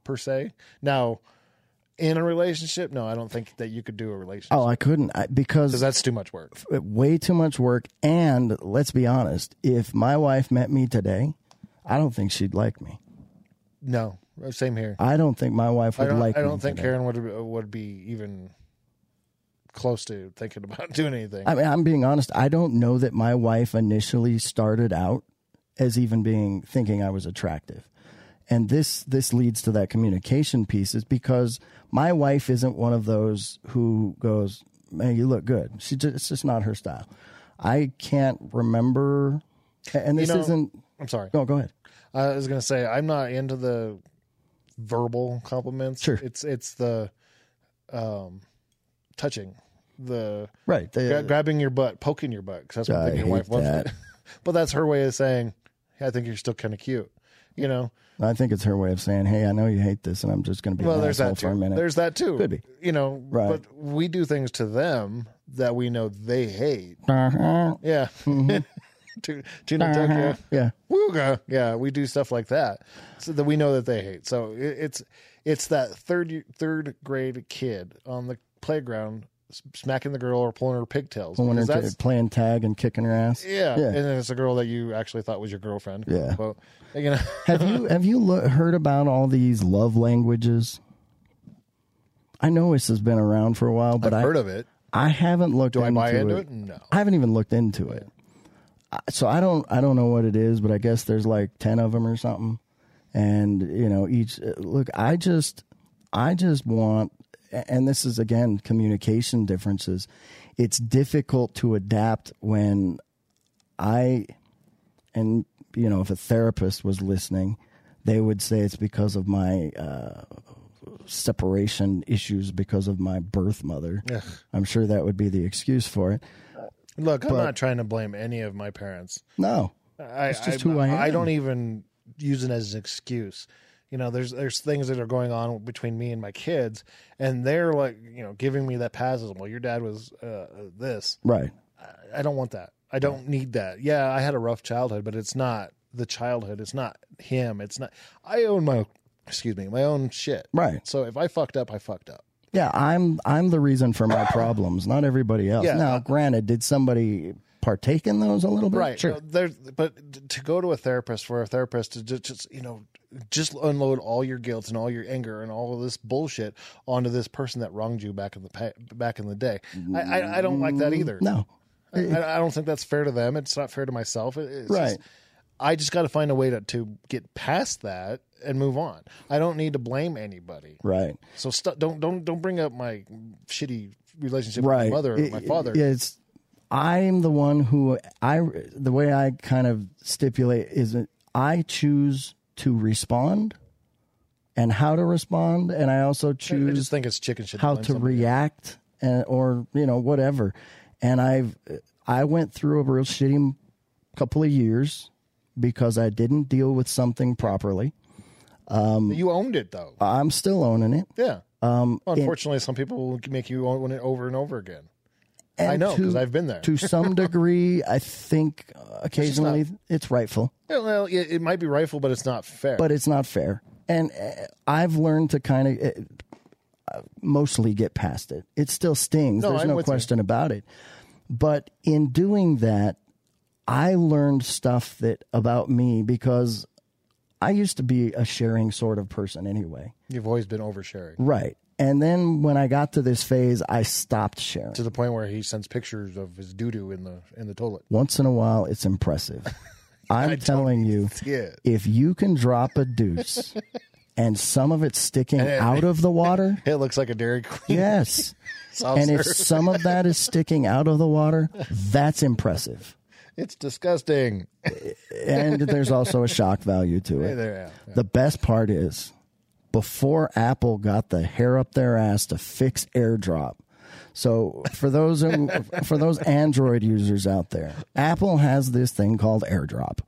Speaker 3: per se. Now, in a relationship, no, I don't think that you could do a relationship.
Speaker 2: Oh, I couldn't I, because
Speaker 3: Because that's too much work.
Speaker 2: way too much work. And let's be honest, if my wife met me today, I don't think she'd like me.
Speaker 3: No, same here.
Speaker 2: I don't think my wife
Speaker 3: I
Speaker 2: would
Speaker 3: don't,
Speaker 2: like me.
Speaker 3: I don't think
Speaker 2: today.
Speaker 3: Karen would would be even close to thinking about doing anything.
Speaker 2: I mean, I'm being honest. I don't know that my wife initially started out as even being thinking I was attractive. And this this leads to that communication piece, is because my wife isn't one of those who goes, man, you look good. She just, it's just not her style. I can't remember. And this
Speaker 3: You know,
Speaker 2: isn't.
Speaker 3: I'm sorry.
Speaker 2: No, go ahead.
Speaker 3: I was going to say, I'm not into the verbal compliments.
Speaker 2: Sure.
Speaker 3: It's it's the um, touching, the
Speaker 2: Right. The,
Speaker 3: gra- grabbing your butt, poking your butt, because that's one
Speaker 2: I
Speaker 3: thing your
Speaker 2: hate
Speaker 3: wife loves.
Speaker 2: that.
Speaker 3: But that's her way of saying, hey, I think you're still kind of cute. You know?
Speaker 2: I think it's her way of saying, hey, I know you hate this, and I'm just going to be
Speaker 3: Well,
Speaker 2: an
Speaker 3: there's
Speaker 2: asshole
Speaker 3: that
Speaker 2: for a
Speaker 3: too.
Speaker 2: minute.
Speaker 3: There's that too.
Speaker 2: Could be.
Speaker 3: You know,
Speaker 2: Right.
Speaker 3: but we do things to them that we know they hate.
Speaker 2: Uh-huh.
Speaker 3: Yeah.
Speaker 2: Mm-hmm.
Speaker 3: Tu- Tuna Tokyo.
Speaker 2: Yeah.
Speaker 3: Wooga. Yeah, we do stuff like that, so that we know that they hate. So it, it's it's that third third grade kid on the playground s- smacking the girl or pulling her pigtails.
Speaker 2: When
Speaker 3: because
Speaker 2: they're
Speaker 3: that's-
Speaker 2: playing tag and kicking her ass.
Speaker 3: yeah.
Speaker 2: Yeah.
Speaker 3: and then it's a girl that you actually thought was your girlfriend.
Speaker 2: Yeah.
Speaker 3: But, you know,
Speaker 2: Have you have you lo- heard about all these love languages? I know this has been around for a while, but
Speaker 3: I've
Speaker 2: I
Speaker 3: heard of it.
Speaker 2: I haven't looked
Speaker 3: Do I
Speaker 2: into
Speaker 3: buy into
Speaker 2: it.
Speaker 3: it? No.
Speaker 2: I haven't even looked into it. I- So I don't I don't know what it is, but I guess there's like ten of them or something. And you know, each look, I just I just want, and this is again communication differences. It's difficult to adapt when I, and you know, if a therapist was listening, they would say it's because of my uh, separation issues because of my birth mother.
Speaker 3: Ugh.
Speaker 2: I'm sure that would be the excuse for it.
Speaker 3: Look, I'm
Speaker 2: But-
Speaker 3: not trying to blame any of my parents.
Speaker 2: No,
Speaker 3: I,
Speaker 2: It's just
Speaker 3: I,
Speaker 2: who I am.
Speaker 3: I don't even use it as an excuse. You know, there's there's things that are going on between me and my kids, and they're like, you know, giving me that passive. Well, your dad was uh, this.
Speaker 2: right.
Speaker 3: I, I don't want that. I don't need that. Yeah, I had a rough childhood, but it's not the childhood. It's not him. It's not. I own my, excuse me, my own shit.
Speaker 2: Right.
Speaker 3: So if I fucked up, I fucked up.
Speaker 2: Yeah, I'm I'm the reason for my problems, not everybody else.
Speaker 3: Yeah.
Speaker 2: Now, granted, did somebody partake in those a little bit?
Speaker 3: Right.
Speaker 2: Sure.
Speaker 3: No, there, but to go to a therapist, for a therapist to just, just, you know, just unload all your guilt and all your anger and all of this bullshit onto this person that wronged you back in the pa- back in the day. I, I, I don't like that either.
Speaker 2: No.
Speaker 3: I, I don't think that's fair to them. It's not fair to myself. It- It's
Speaker 2: Right.
Speaker 3: just- I just got to find a way to, to get past that and move on. I don't need to blame anybody.
Speaker 2: Right.
Speaker 3: So st- don't don't don't bring up my shitty relationship
Speaker 2: Right.
Speaker 3: with my mother or
Speaker 2: It-
Speaker 3: my father.
Speaker 2: it- It's I'm the one who I the way I kind of stipulate is that I choose to respond and how to respond, and I also
Speaker 3: I
Speaker 2: choose
Speaker 3: just think it's chicken shit.
Speaker 2: how
Speaker 3: blame
Speaker 2: to
Speaker 3: somebody.
Speaker 2: react and or you know whatever. And I've I went through a real shitty couple of years because I didn't deal with something properly.
Speaker 3: You owned it though.
Speaker 2: I'm still owning it.
Speaker 3: Yeah.
Speaker 2: Um,
Speaker 3: Well, unfortunately, some people will make you own it over and over again.
Speaker 2: and
Speaker 3: I know,
Speaker 2: to-
Speaker 3: 'cause I've been there.
Speaker 2: To some degree, I think uh, occasionally it's rightful,
Speaker 3: Yeah, well, it, it might be rightful, but it's not fair.
Speaker 2: but it's not fair. And uh, I've learned to kind of uh, mostly get past it. It still stings.
Speaker 3: No,
Speaker 2: There's
Speaker 3: I'm
Speaker 2: no
Speaker 3: with you.
Speaker 2: question about it. But in doing that, I learned stuff that about me because I used to be a sharing sort of person anyway.
Speaker 3: You've always been oversharing
Speaker 2: Right. And then when I got to this phase, I stopped sharing.
Speaker 3: to the point where he sends pictures of his doo doo in the in the toilet.
Speaker 2: Once in a while, it's impressive. I'm telling you,
Speaker 3: Yeah.
Speaker 2: if you can drop a deuce and some of it's sticking
Speaker 3: it-
Speaker 2: out of the water,
Speaker 3: It looks like a Dairy Queen.
Speaker 2: yes.
Speaker 3: soft
Speaker 2: And if
Speaker 3: serve.
Speaker 2: some of that is sticking out of the water, that's impressive.
Speaker 3: It's disgusting.
Speaker 2: And there's also a shock value to
Speaker 3: Hey
Speaker 2: it.
Speaker 3: there, yeah.
Speaker 2: The best part is, before Apple got the hair up their ass to fix AirDrop. So for those who, for those Android users out there, Apple has this thing called AirDrop.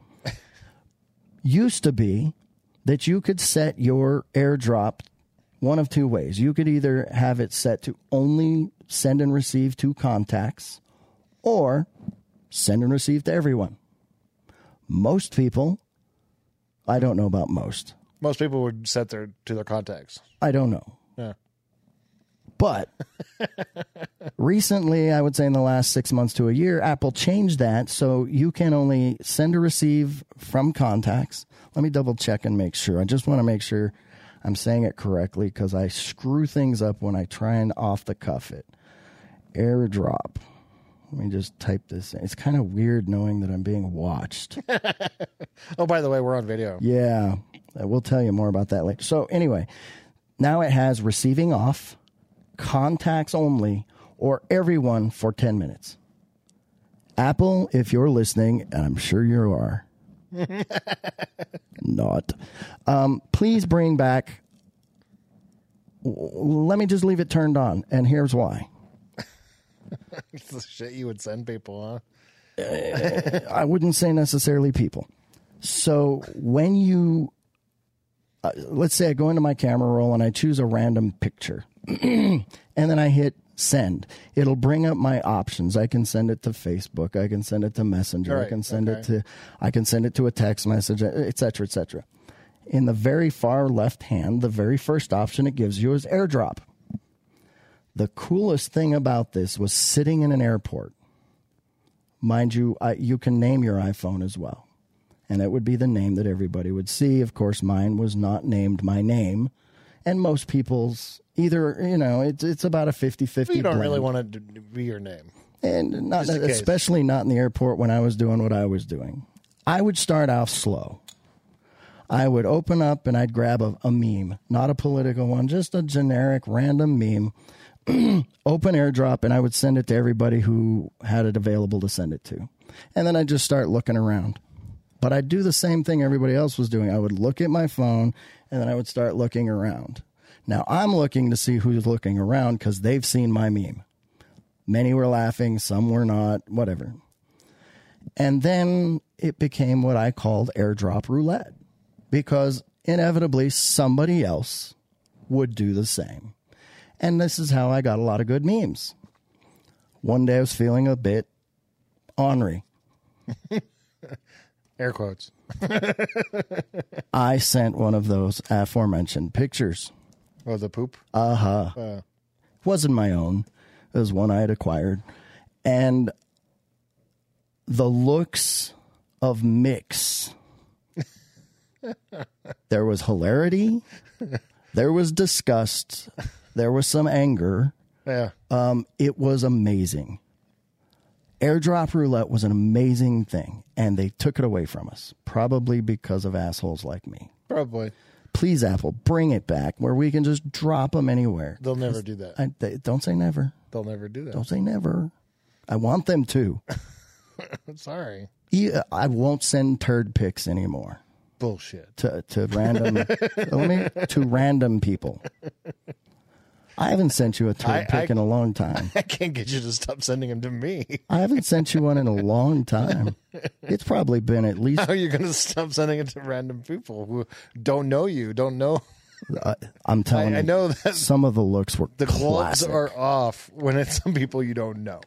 Speaker 2: Used to be that you could set your AirDrop one of two ways. You could either have it set to only send and receive to contacts, or send and receive to everyone. Most people, I don't know about most,
Speaker 3: Most people would set their to their contacts.
Speaker 2: I don't know.
Speaker 3: Yeah.
Speaker 2: But recently, I would say in the last six months to a year, Apple changed that so you can only send or receive from contacts. Let me double check and make sure. I just want to make sure I'm saying it correctly because I screw things up when I try and off the cuff it. AirDrop. Let me just type this in. It's kind of weird knowing that I'm being watched.
Speaker 3: Oh, by the way, we're on video.
Speaker 2: Yeah, we'll tell you more about that later. So anyway, now it has receiving off, contacts only, or everyone for ten minutes. Apple, if you're listening, and I'm sure you are, not, um, please bring back, let me just leave it turned on, and here's why.
Speaker 3: It's the shit you would send people, huh?
Speaker 2: I wouldn't say necessarily people. So when you, uh, let's say I go into my camera roll and I choose a random picture and then I hit send, it'll bring up my options. I can send it to Facebook. I can send it to Messenger.
Speaker 3: Right,
Speaker 2: I can send
Speaker 3: okay.
Speaker 2: it to, I can send it to a text message, et cetera, et cetera. In the very far left hand, the very first option it gives you is AirDrop. The coolest thing about this was sitting in an airport. Mind you, I, you can name your iPhone as well. And it would be the name that everybody would see. Of course, mine was not named my name. And most people's, either, you know, it's it's about a fifty-fifty
Speaker 3: You don't
Speaker 2: blend.
Speaker 3: really want it to be your name.
Speaker 2: And not,
Speaker 3: Just in case.
Speaker 2: especially not in the airport when I was doing what I was doing. I would start off slow. I would open up and I'd grab a, a meme, not a political one, just a generic random meme. Open AirDrop, and I would send it to everybody who had it available to send it to. And then I'd just start looking around. But I'd do the same thing everybody else was doing. I would look at my phone, and then I would start looking around. Now, I'm looking to see who's looking around because they've seen my meme. Many were laughing, some were not, whatever. And then it became what I called AirDrop roulette because inevitably somebody else would do the same. And this is how I got a lot of good memes. One day I was feeling a bit ornery.
Speaker 3: Air quotes.
Speaker 2: I sent one of those aforementioned pictures.
Speaker 3: Oh, the poop?
Speaker 2: Uh-huh.
Speaker 3: Uh,
Speaker 2: Wasn't my own. It was one I had acquired. And the looks of mix. There was hilarity. There was disgust. There was some anger.
Speaker 3: yeah.
Speaker 2: Um, it was amazing. AirDrop roulette was an amazing thing, and they took it away from us, probably because of assholes like me.
Speaker 3: Probably.
Speaker 2: Please, Apple, bring it back where we can just drop them anywhere.
Speaker 3: They'll never do that.
Speaker 2: I, they, don't say never.
Speaker 3: They'll never do that.
Speaker 2: Don't say never. I want them to.
Speaker 3: Sorry.
Speaker 2: Yeah, I won't send turd pics anymore
Speaker 3: Bullshit.
Speaker 2: to to random let me, to random people. I haven't sent you a turd
Speaker 3: I-
Speaker 2: pic
Speaker 3: I-
Speaker 2: in a long time.
Speaker 3: I can't get you to stop sending them to me.
Speaker 2: I haven't sent you one in a long time. It's probably been at least.
Speaker 3: How are you going to stop sending it to random people who don't know you, don't know?
Speaker 2: Uh, I'm telling
Speaker 3: I, I
Speaker 2: you,
Speaker 3: know that
Speaker 2: some of the looks were
Speaker 3: the gloves
Speaker 2: classic.
Speaker 3: are off when it's some people you don't know.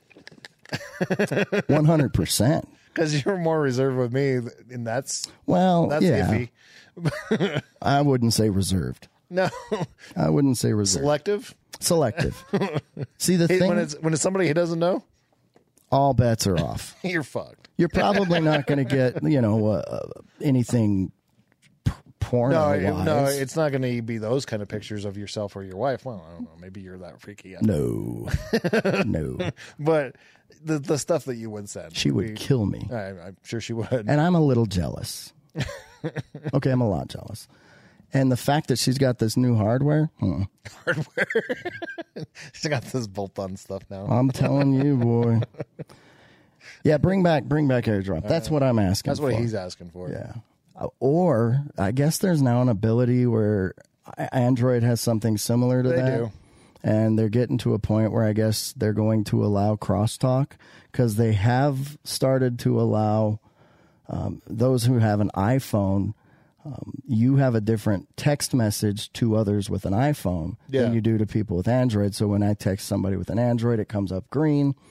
Speaker 2: one hundred percent.
Speaker 3: Because you're more reserved with me, and that's
Speaker 2: Well,
Speaker 3: that's
Speaker 2: yeah,
Speaker 3: iffy.
Speaker 2: I wouldn't say reserved.
Speaker 3: No,
Speaker 2: I wouldn't say reserved.
Speaker 3: selective.
Speaker 2: Selective. See, the
Speaker 3: Hey,
Speaker 2: thing,
Speaker 3: when it's when it's somebody who doesn't know,
Speaker 2: all bets are off.
Speaker 3: you're fucked.
Speaker 2: You're probably not going to get, you know, uh, anything p- porno
Speaker 3: No,
Speaker 2: wise.
Speaker 3: it- no, it's not going to be those kind of pictures of yourself or your wife. Well, I don't know. Maybe you're that freaky. I don't
Speaker 2: No, no.
Speaker 3: But the the stuff that you would send,
Speaker 2: She would
Speaker 3: we-
Speaker 2: kill me.
Speaker 3: I, I'm sure she would.
Speaker 2: And I'm a little jealous. Okay, I'm a lot jealous. And the fact that she's got this new hardware, hmm,
Speaker 3: Hardware. She's got this bolt-on stuff now.
Speaker 2: I'm telling you, boy. Yeah, bring back, bring back AirDrop. That's what I'm asking.
Speaker 3: That's what
Speaker 2: for.
Speaker 3: he's asking for.
Speaker 2: Yeah. Uh, Or I guess there's now an ability where I- Android has something similar to
Speaker 3: They
Speaker 2: that.
Speaker 3: do.
Speaker 2: And they're getting to a point where I guess they're going to allow crosstalk because they have started to allow um, those who have an iPhone. Um, you have a different text message to others with an iPhone
Speaker 3: Yeah.
Speaker 2: than you do to people with Android. So when I text somebody with an Android, it comes up green.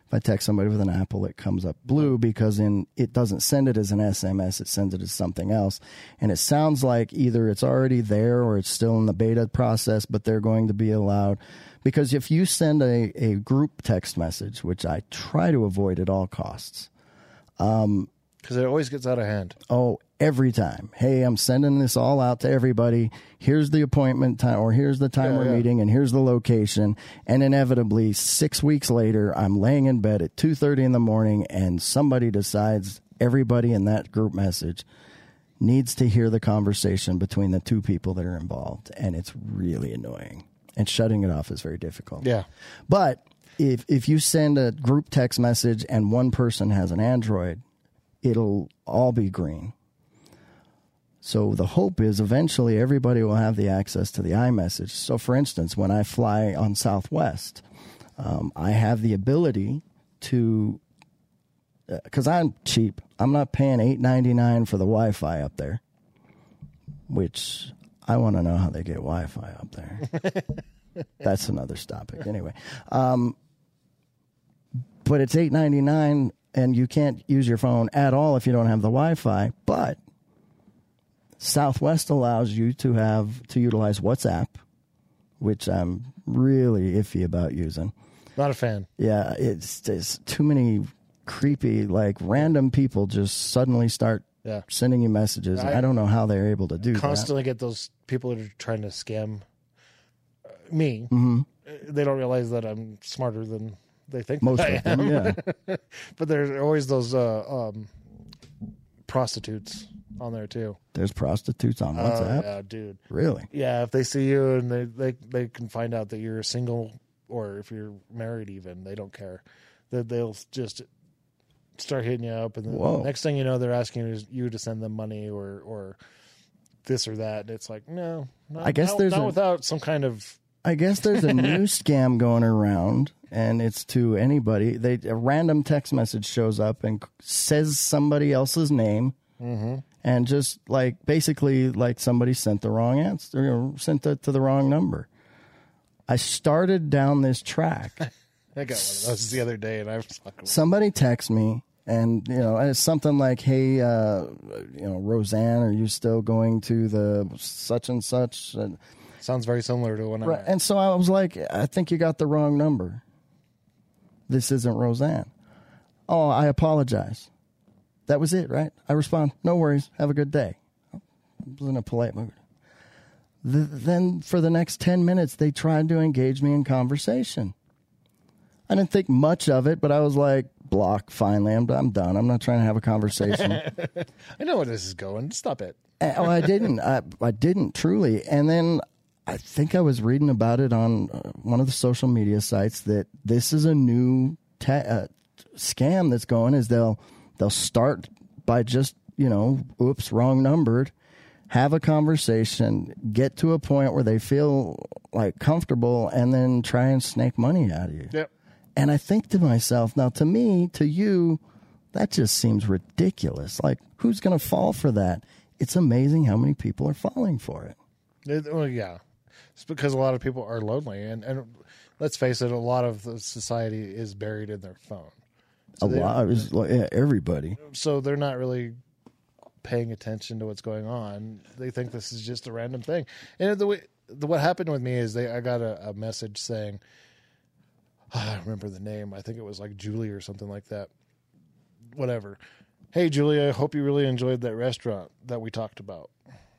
Speaker 2: If I text somebody with an Apple, it comes up blue because in it doesn't send it as an S M S, it sends it as something else. And it sounds like either it's already there or it's still in the beta process, but they're going to be allowed. Because if you send a, a group text message, which I try to avoid at all costs.
Speaker 3: Um, because it always gets out of hand.
Speaker 2: Oh, every time. Hey, I'm sending this all out to everybody. Here's the appointment time, or here's the time
Speaker 3: yeah,
Speaker 2: we're
Speaker 3: yeah.
Speaker 2: meeting, and here's the location. And inevitably, six weeks later, I'm laying in bed at two thirty in the morning, and somebody decides everybody in that group message needs to hear the conversation between the two people that are involved. And it's really annoying. And shutting it off is very difficult.
Speaker 3: Yeah.
Speaker 2: But if if you send a group text message and one person has an Android, it'll all be green. So the hope is eventually everybody will have the access to the iMessage. So, for instance, when I fly on Southwest, um, I have the ability to, because uh, I'm cheap. I'm not paying eight ninety-nine for the Wi-Fi up there, which I want to know how they get Wi-Fi up there. That's another topic. Anyway, um, but it's eight ninety-nine. And you can't use your phone at all if you don't have the Wi-Fi. But Southwest allows you to have to utilize WhatsApp, which I'm really iffy about using.
Speaker 3: Not a fan.
Speaker 2: Yeah, it's there's too many creepy, like random people just suddenly start
Speaker 3: yeah.
Speaker 2: sending you messages. I, I don't know how they're able to do
Speaker 3: constantly
Speaker 2: that.
Speaker 3: Constantly get those people that are trying to scam me.
Speaker 2: Mm-hmm.
Speaker 3: They don't realize that I'm smarter than they think
Speaker 2: most
Speaker 3: that
Speaker 2: of
Speaker 3: I am.
Speaker 2: them, yeah.
Speaker 3: But there's always those uh, um, prostitutes on there too.
Speaker 2: There's prostitutes on WhatsApp?
Speaker 3: Oh, yeah, dude.
Speaker 2: Really?
Speaker 3: Yeah, if they see you and they, they, they can find out that you're single or if you're married even, they don't care. That they'll just start hitting you up and then
Speaker 2: Whoa.
Speaker 3: Next thing you know, they're asking you to send them money or, or this or that. And it's like, no, not,
Speaker 2: I guess
Speaker 3: not,
Speaker 2: there's
Speaker 3: not
Speaker 2: a,
Speaker 3: without some kind of...
Speaker 2: I guess there's a new scam going around, and it's to anybody. They a random text message shows up and says somebody else's name,
Speaker 3: mm-hmm.
Speaker 2: and just like basically like somebody sent the wrong answer, or sent it to the wrong number. I started down this track.
Speaker 3: I got one of those the other day, and I was like,
Speaker 2: somebody texts me, and you know, and it's something like, "Hey, uh, you know, Roseanne, are you still going to the such and such?" And,
Speaker 3: sounds very similar to when
Speaker 2: right.
Speaker 3: I...
Speaker 2: And so I was like, I think you got the wrong number. This isn't Roseanne. Oh, I apologize. That was it, right? I respond, no worries, have a good day. I was in a polite mood. The, then for the next ten minutes, they tried to engage me in conversation. I didn't think much of it, but I was like, block, finally, I'm, I'm done. I'm not trying to have a conversation.
Speaker 3: I know where this is going. Stop it.
Speaker 2: And, oh, I didn't. I, I didn't, truly. And then I think I was reading about it on uh, one of the social media sites that this is a new ta- uh, scam that's going. Is they'll they'll start by just, you know, oops, wrong numbered, have a conversation, get to a point where they feel like comfortable, and then try and snake money out of you.
Speaker 3: Yep.
Speaker 2: And I think to myself, now to me, to you, that just seems ridiculous. Like, who's going to fall for that? It's amazing how many people are falling for it.
Speaker 3: it well, yeah. It's because a lot of people are lonely, and, and let's face it, a lot of the society is buried in their phone. So
Speaker 2: a lot, is like, yeah, everybody.
Speaker 3: So they're not really paying attention to what's going on. They think this is just a random thing. And the way, the, what happened with me is they, I got a, a message saying, oh, I remember the name. I think it was like Julie or something like that. Whatever. Hey, Julie, I hope you really enjoyed that restaurant that we talked about.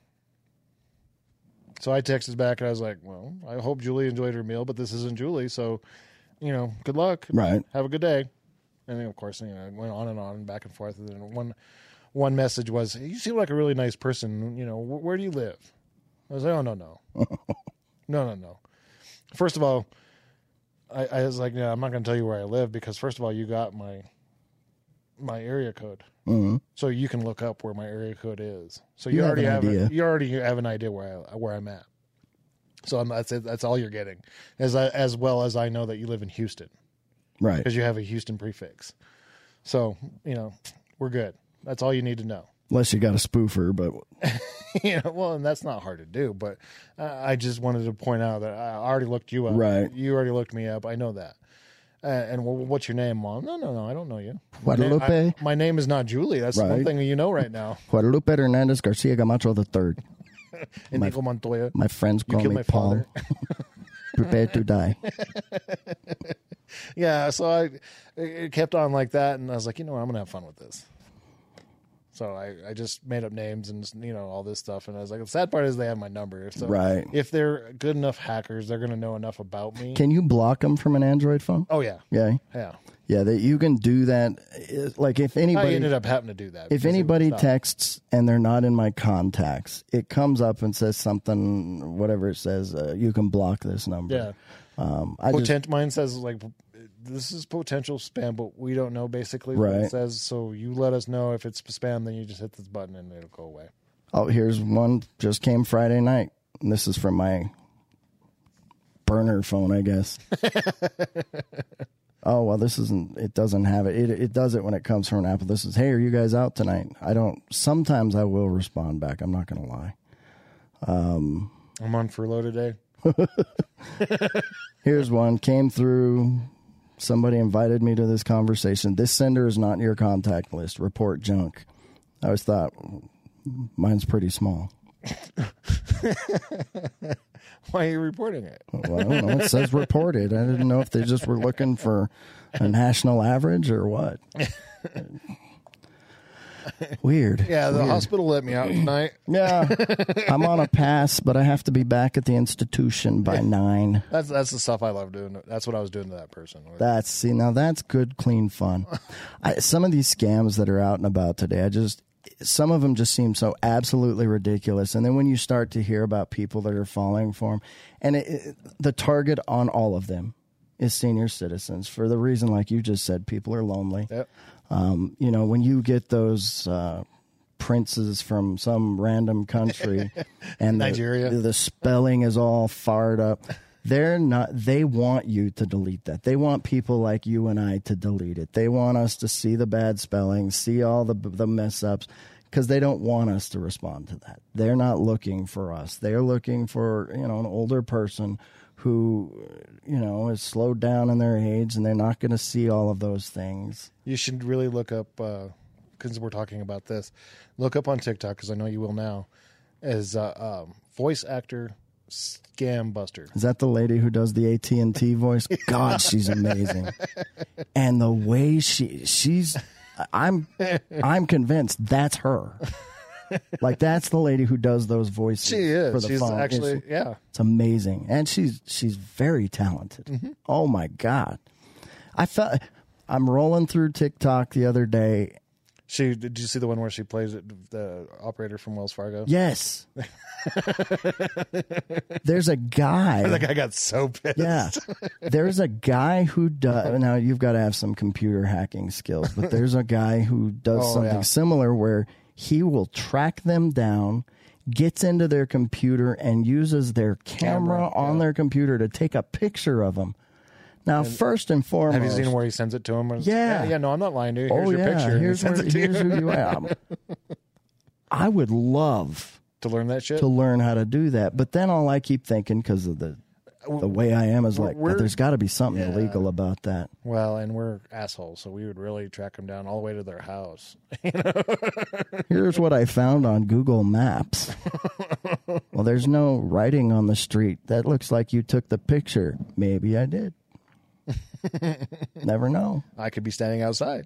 Speaker 3: So I texted back and I was like, well, I hope Julie enjoyed her meal, but this isn't Julie. So, you know, good luck.
Speaker 2: Right.
Speaker 3: Have a good day. And then, of course, you know, it went on and on and back and forth. And then one, one message was, you seem like a really nice person. You know, wh- where do you live? I was like, oh, no, no. no, no, no. First of all, I, I was like, yeah, I'm not going to tell you where I live because, first of all, you got my my area code.
Speaker 2: Mm-hmm.
Speaker 3: So you can look up where my area code is. So you,
Speaker 2: You have
Speaker 3: already
Speaker 2: an
Speaker 3: have
Speaker 2: idea.
Speaker 3: a, you already have an idea where I, where I'm at. So I'm, that's it, that's all you're getting, as I, as well as I know that you live in Houston,
Speaker 2: Right.
Speaker 3: because you have a Houston prefix. So you know we're good. That's all you need to know.
Speaker 2: Unless you got a spoofer, but
Speaker 3: You know, well, and that's not hard to do. But uh, I just wanted to point out that I already looked you up.
Speaker 2: Right.
Speaker 3: You already looked me up. I know that. Uh, and well, what's your name, Mom? No, no, no, I don't know you. My,
Speaker 2: Guadalupe.
Speaker 3: name, I, my name is not Julie. That's the one
Speaker 2: Right.
Speaker 3: thing you know right now.
Speaker 2: Guadalupe Hernandez Garcia Camacho the third.
Speaker 3: Inigo Montoya.
Speaker 2: My friends
Speaker 3: You
Speaker 2: call
Speaker 3: killed
Speaker 2: me
Speaker 3: my
Speaker 2: Paul.
Speaker 3: father.
Speaker 2: Prepare to die.
Speaker 3: Yeah, so I it kept on like that, and I was like, you know what, I'm gonna have fun with this. So I, I just made up names and you know all this stuff, and I was like, the sad part is they have my number. So
Speaker 2: Right.
Speaker 3: if they're good enough hackers, they're gonna know enough about me.
Speaker 2: Can you block them from an Android phone?
Speaker 3: oh yeah,
Speaker 2: Yeah.
Speaker 3: yeah.
Speaker 2: Yeah, that you can do that. It- Like if
Speaker 3: I
Speaker 2: anybody
Speaker 3: ended up having to do that.
Speaker 2: if
Speaker 3: because it
Speaker 2: anybody
Speaker 3: stopped.
Speaker 2: texts and they're not in my contacts, it comes up and says something, whatever it says, uh, you can block this number.
Speaker 3: yeah,
Speaker 2: Um, I just,
Speaker 3: Potent, mine says like this is potential spam, but we don't know basically what
Speaker 2: Right.
Speaker 3: it says. So you let us know if it's spam, then you just hit this button and it'll go away.
Speaker 2: oh, here's one just came Friday night. And this is from my burner phone, I guess. Oh, well, this isn't, it doesn't have it. it. It does it when it comes from an Apple. This is, hey, are you guys out tonight? I don't, sometimes I will respond back. I'm not going to lie.
Speaker 3: I'm on furlough today.
Speaker 2: Here's one. Came through. Somebody invited me to this conversation. This sender is not in your contact list. Report junk. I always thought mine's pretty small.
Speaker 3: Why are you reporting it?
Speaker 2: Well, I don't know. It says reported. I didn't know if they just were looking for a national average or what. Weird.
Speaker 3: Yeah, the
Speaker 2: Weird.
Speaker 3: hospital let me out tonight.
Speaker 2: Yeah. I'm on a pass, but I have to be back at the institution by nine.
Speaker 3: That's that's the stuff I love doing. That's what I was doing to that person.
Speaker 2: That's see now that's good, clean fun. I, some of these scams that are out and about today, I just some of them just seem so absolutely ridiculous. And then when you start to hear about people that are falling for them, and it, it, the target on all of them is senior citizens for the reason, like you just said, people are lonely.
Speaker 3: Yep.
Speaker 2: Um, you know, when you get those uh, princes from some random country and the,
Speaker 3: Nigeria.
Speaker 2: the spelling is all fired up, they're not. They want you to delete that. They want people like you and I to delete it. They want us to see the bad spelling, see all the the mess ups, because they don't want us to respond to that. They're not looking for us. They're looking for you know an older person who, you know, is slowed down in their age, and they're not going to see all of those things.
Speaker 3: You should really look up, because we're talking about this, look up on TikTok, because I know you will now, as uh, um, voice actor Scam Buster.
Speaker 2: Is that the lady who does the A T and T voice? God, she's amazing. And the way she she's I'm I'm convinced that's her. Like that's the lady who does those voices.
Speaker 3: She is.
Speaker 2: For the
Speaker 3: She's
Speaker 2: phone.
Speaker 3: actually,
Speaker 2: It's,
Speaker 3: yeah.
Speaker 2: it's amazing. And she's she's very talented.
Speaker 3: Mm-hmm.
Speaker 2: Oh my God. I felt I'm rolling through TikTok the other day.
Speaker 3: She did you see the one where she plays it, the operator from Wells Fargo?
Speaker 2: Yes. There's a guy.
Speaker 3: That guy got so pissed.
Speaker 2: Yeah. There's a guy who does. Now, you've got to have some computer hacking skills, but there's a guy who does
Speaker 3: Oh,
Speaker 2: something
Speaker 3: yeah.
Speaker 2: similar where he will track them down, gets into their computer, and uses their camera,
Speaker 3: Camera,
Speaker 2: on
Speaker 3: yeah.
Speaker 2: their computer to take a picture of them. Now, first and foremost.
Speaker 3: Have you seen where he sends it to him?
Speaker 2: Yeah.
Speaker 3: Yeah, no, I'm not lying to you. Here's
Speaker 2: oh,
Speaker 3: your
Speaker 2: yeah.
Speaker 3: picture. and he
Speaker 2: Here's,
Speaker 3: sends
Speaker 2: where,
Speaker 3: it to
Speaker 2: here's
Speaker 3: you.
Speaker 2: who you am. I would love
Speaker 3: To learn that shit?
Speaker 2: to learn how to do that. But then all I keep thinking, because of the the way I am, is like,
Speaker 3: We're-
Speaker 2: there's got to be something
Speaker 3: yeah.
Speaker 2: illegal about that.
Speaker 3: Well, and we're assholes, so we would really track them down all the way to their house.
Speaker 2: Here's what I found on Google Maps. Well, there's no writing on the street. That looks like you took the picture. Maybe I did. Never know.
Speaker 3: I could be standing outside.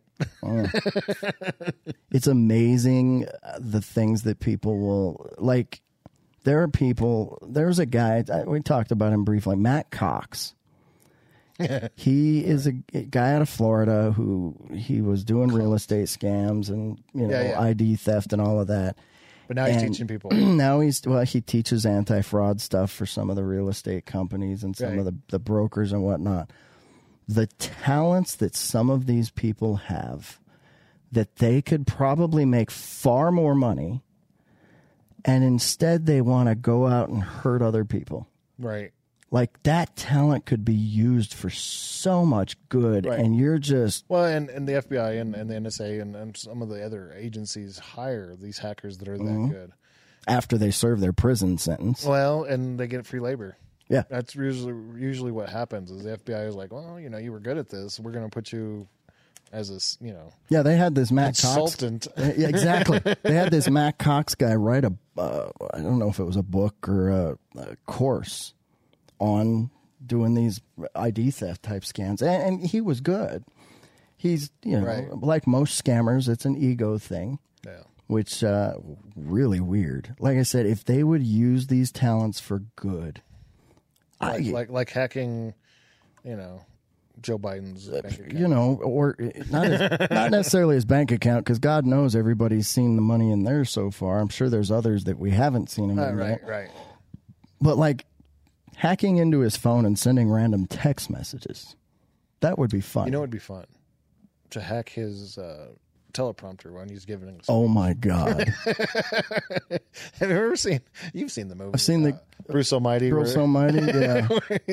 Speaker 2: It's amazing uh, the things that people will like. There are people. There's a guy. We talked about him briefly. Matt Cox. He is a guy out of Florida who he was doing real estate scams and you know
Speaker 3: Yeah, yeah.
Speaker 2: I D theft and all of that.
Speaker 3: But now he's
Speaker 2: And
Speaker 3: teaching people.
Speaker 2: Now he's well, he teaches anti-fraud stuff for some of the real estate companies and some
Speaker 3: Right.
Speaker 2: of the, the brokers and whatnot. The talents that some of these people have, that they could probably make far more money, and instead they want to go out and hurt other people.
Speaker 3: Right.
Speaker 2: Like that talent could be used for so much good,
Speaker 3: Right.
Speaker 2: and you're just
Speaker 3: Well, and, and the F B I and, and the N S A and, and some of the other agencies hire these hackers that are that
Speaker 2: Mm-hmm.
Speaker 3: good.
Speaker 2: after they serve their prison sentence.
Speaker 3: Well, and they get free labor.
Speaker 2: Yeah.
Speaker 3: That's usually usually what happens is the F B I is like, well, you know, you were good at this. We're going to put you as a, s- you know,
Speaker 2: Yeah, they had this Matt Cox.
Speaker 3: consultant.
Speaker 2: Yeah, exactly. They had this Matt Cox guy write a, uh, I don't know if it was a book or a, a course on doing these I D theft type scams, and, and he was good. He's, you know,
Speaker 3: Right.
Speaker 2: like most scammers, it's an ego thing,
Speaker 3: Yeah.
Speaker 2: which uh, really weird. Like I said, if they would use these talents for good,
Speaker 3: Like,
Speaker 2: I,
Speaker 3: like like hacking, you know, Joe Biden's bank account.
Speaker 2: you know, or not as, not necessarily his bank account, because God knows everybody's seen the money in there so far. I'm sure there's others that we haven't seen him
Speaker 3: Uh,
Speaker 2: in
Speaker 3: right,
Speaker 2: yet.
Speaker 3: right.
Speaker 2: But like hacking into his phone and sending random text messages, that would be fun.
Speaker 3: You know, it'd be fun to hack his uh, teleprompter when he's giving.
Speaker 2: Oh my God!
Speaker 3: Have you ever seen? You've seen the movie.
Speaker 2: I've seen the
Speaker 3: uh, Bruce Almighty.
Speaker 2: Bruce
Speaker 3: where-
Speaker 2: Almighty. Yeah.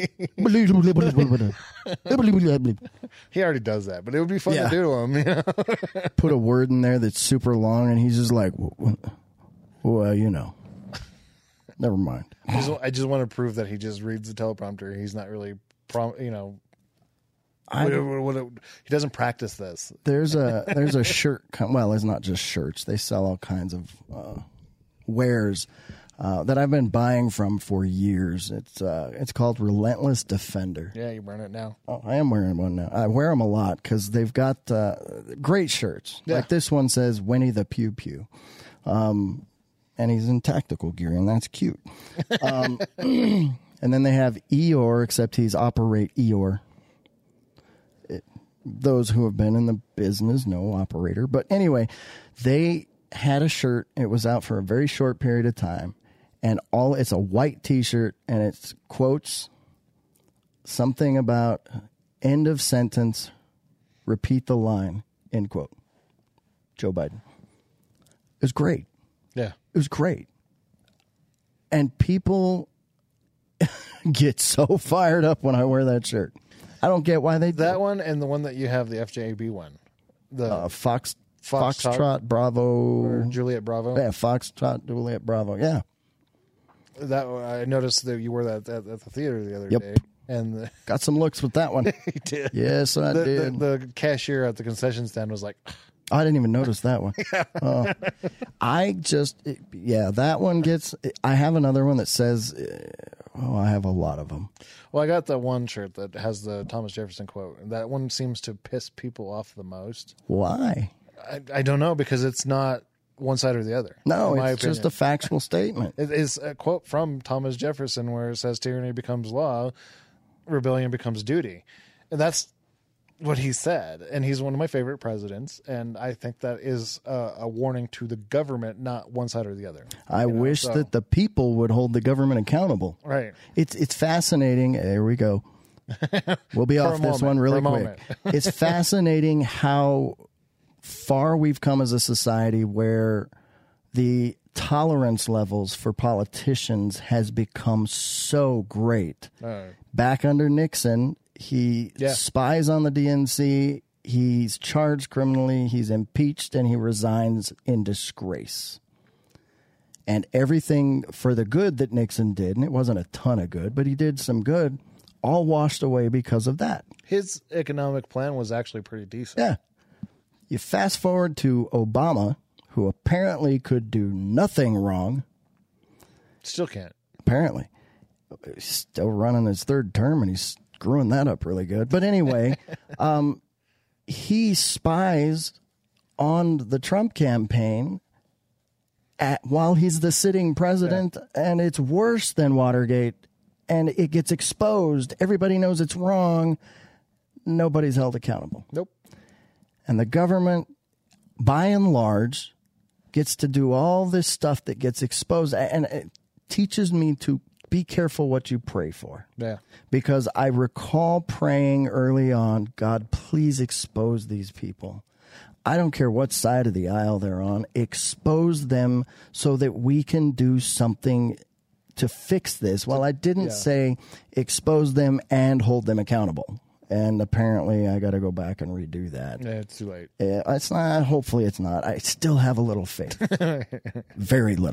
Speaker 3: He already does that, but it would be fun
Speaker 2: Yeah.
Speaker 3: to do to him. You know?
Speaker 2: Put a word in there that's super long, and he's just like, well, you know, never mind.
Speaker 3: I just, I just want to prove that he just reads the teleprompter. He's not really, prom, you know,
Speaker 2: I,
Speaker 3: what, what, what, he doesn't practice this.
Speaker 2: there's a there's a shirt. com- Well, it's not just shirts. They sell all kinds of uh, wares uh, that I've been buying from for years. It's uh, it's called Relentless Defender.
Speaker 3: Yeah, you burn it now.
Speaker 2: Oh, I am wearing one now. I wear them a lot because they've got uh, great shirts.
Speaker 3: Yeah.
Speaker 2: Like this one says Winnie the Pew Pew. Um, and he's in tactical gear, and that's cute. Um, and then they have Eeyore, except he's Operate Eeyore. It, those who have been in the business know Operator. But anyway, they had a shirt. It was out for a very short period of time. And all it's a white T-shirt, and it's quotes something about end of sentence, repeat the line, end quote. Joe Biden. It was great.
Speaker 3: Yeah.
Speaker 2: It was great. And people get so fired up when I wear that shirt. I don't get why they do.
Speaker 3: That one and the one that you have, the F J A B one. The
Speaker 2: Uh, Fox,
Speaker 3: Foxtrot
Speaker 2: Foxtrot, Bravo.
Speaker 3: or Juliet Bravo.
Speaker 2: Yeah, Foxtrot, Juliet, Bravo. Yeah.
Speaker 3: That I noticed that you wore that at, at the theater the other
Speaker 2: Yep.
Speaker 3: day. And the,
Speaker 2: Got some looks with that one.
Speaker 3: he did.
Speaker 2: Yes, I
Speaker 3: The,
Speaker 2: did.
Speaker 3: the, the cashier at the concession stand was like,
Speaker 2: I didn't even notice that one. Oh. I just, it- yeah, that one gets, I have another one that says, uh, oh, I have a lot of them.
Speaker 3: well, I got that one shirt that has the Thomas Jefferson quote. And that one seems to piss people off the most.
Speaker 2: Why?
Speaker 3: I, I don't know, because it's not one side or the other.
Speaker 2: No,
Speaker 3: in my
Speaker 2: it's just a
Speaker 3: opinion.
Speaker 2: factual statement.
Speaker 3: It is a quote from Thomas Jefferson where it says, tyranny becomes law, rebellion becomes duty. And that's what he said. And he's one of my favorite presidents. And I think that is a, a warning to the government, not one side or the other.
Speaker 2: I
Speaker 3: You know,
Speaker 2: wish
Speaker 3: so-
Speaker 2: that the people would hold the government accountable.
Speaker 3: Right.
Speaker 2: It's it's fascinating. There we go. We'll be
Speaker 3: For
Speaker 2: off
Speaker 3: a
Speaker 2: this
Speaker 3: moment,
Speaker 2: one really
Speaker 3: for a
Speaker 2: quick.
Speaker 3: moment.
Speaker 2: It's fascinating how far we've come as a society where the tolerance levels for politicians has become so great.
Speaker 3: Uh,
Speaker 2: Back under Nixon, he
Speaker 3: Yeah.
Speaker 2: spies on the D N C, he's charged criminally, he's impeached, and he resigns in disgrace. And everything for the good that Nixon did, and it wasn't a ton of good, but he did some good, all washed away because of that.
Speaker 3: his economic plan was actually pretty decent.
Speaker 2: Yeah. You fast forward to Obama, who apparently could do nothing wrong.
Speaker 3: Still can't.
Speaker 2: Apparently. He's still running his third term, and he's screwing that up really good. But anyway, um, he spies on the Trump campaign at, while he's the sitting president, and it's worse than Watergate, and it gets exposed. Everybody knows it's wrong. Nobody's held accountable.
Speaker 3: Nope.
Speaker 2: And the government, by and large, gets to do all this stuff that gets exposed. And it teaches me to be careful what you pray for.
Speaker 3: Yeah.
Speaker 2: Because I recall praying early on, God, please expose these people. I don't care what side of the aisle they're on. Expose them so that we can do something to fix this. Well, I didn't
Speaker 3: Yeah.
Speaker 2: say expose them and hold them accountable. And apparently I got to go back and redo that.
Speaker 3: Yeah, it's too late.
Speaker 2: Yeah, it's not. Hopefully, it's not. I still have a little faith, very little.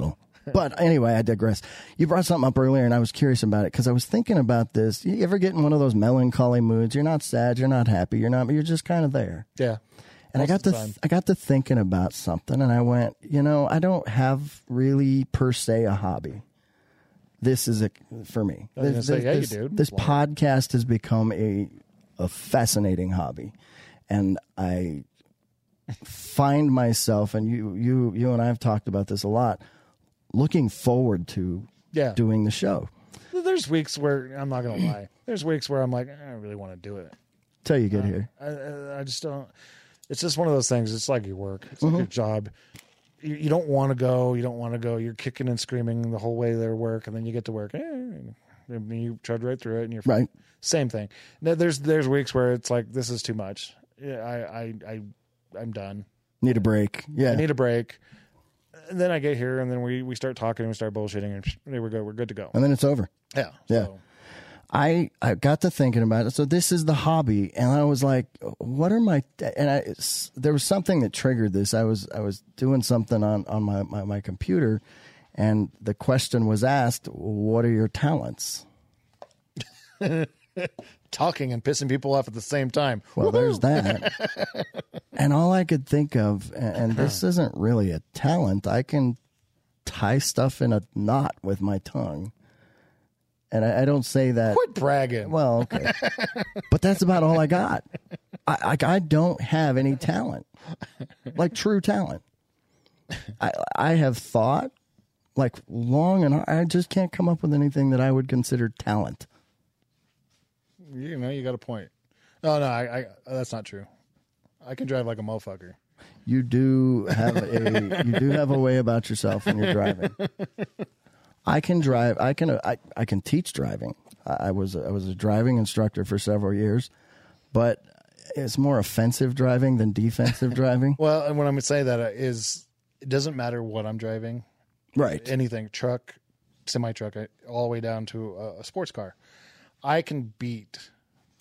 Speaker 2: But anyway, I digress. You brought something up earlier, and I was curious about it because I was thinking about this. You ever get in one of those melancholy moods? You're not sad, you're not happy, you're not. You're just kind of there.
Speaker 3: Yeah.
Speaker 2: And I got to th- I got to thinking about something, and I went, you know, I don't have really per se a hobby. This is it for me.
Speaker 3: I was
Speaker 2: This,
Speaker 3: gonna say, yeah, you
Speaker 2: this,
Speaker 3: do.
Speaker 2: this
Speaker 3: Well-
Speaker 2: podcast has become a a fascinating hobby, and I find myself, and you you you and I have talked about this a lot, looking forward to
Speaker 3: Yeah.
Speaker 2: doing the show.
Speaker 3: There's weeks where, I'm not going to lie, there's weeks where I'm like, I don't really want to do it.
Speaker 2: Till you get here.
Speaker 3: I, I, I just don't. It's just one of those things. It's like your work. It's
Speaker 2: Mm-hmm.
Speaker 3: like your job. You, you don't want to go. You don't want to go. You're kicking and screaming the whole way there to work, and then you get to work. Eh, and you trudge right through it, and you're fine.
Speaker 2: Right.
Speaker 3: Same thing. Now, there's there's weeks where it's like, this is too much. Yeah, I I, I I'm done.
Speaker 2: Need a break. Yeah.
Speaker 3: I need a break. And then I get here, and then we, we start talking, and we start bullshitting, and there we go. We're good to go.
Speaker 2: and then it's over.
Speaker 3: Yeah.
Speaker 2: Yeah.
Speaker 3: So,
Speaker 2: I, I got to thinking about it. So this is the hobby, and I was like, "What are my?" And I, it's, there was something that triggered this. I was I was doing something on on my, my, my computer, and the question was asked, "What are your talents?"
Speaker 3: talking and pissing people off at the same time.
Speaker 2: Well, there's that. And all I could think of, and, and this isn't really a talent, I can tie stuff in a knot with my tongue. And I, I don't say that.
Speaker 3: Quit bragging.
Speaker 2: Well, okay. But that's about all I got. I, I, I don't have any talent, like true talent. I, I have thought like long and hard. I just can't come up with anything that I would consider talent.
Speaker 3: You know, you got a point. Oh, no, I, I, that's not true. I can drive like a motherfucker.
Speaker 2: You do have a you do have a way about yourself when you're driving. I can drive. I can. I, I can teach driving. I, I was I was a driving instructor for several years, but it's more offensive driving than defensive driving.
Speaker 3: Well, and what I'm going to say that is, it doesn't matter what I'm driving.
Speaker 2: Right.
Speaker 3: Anything, truck, semi truck, all the way down to a, a sports car. I can beat.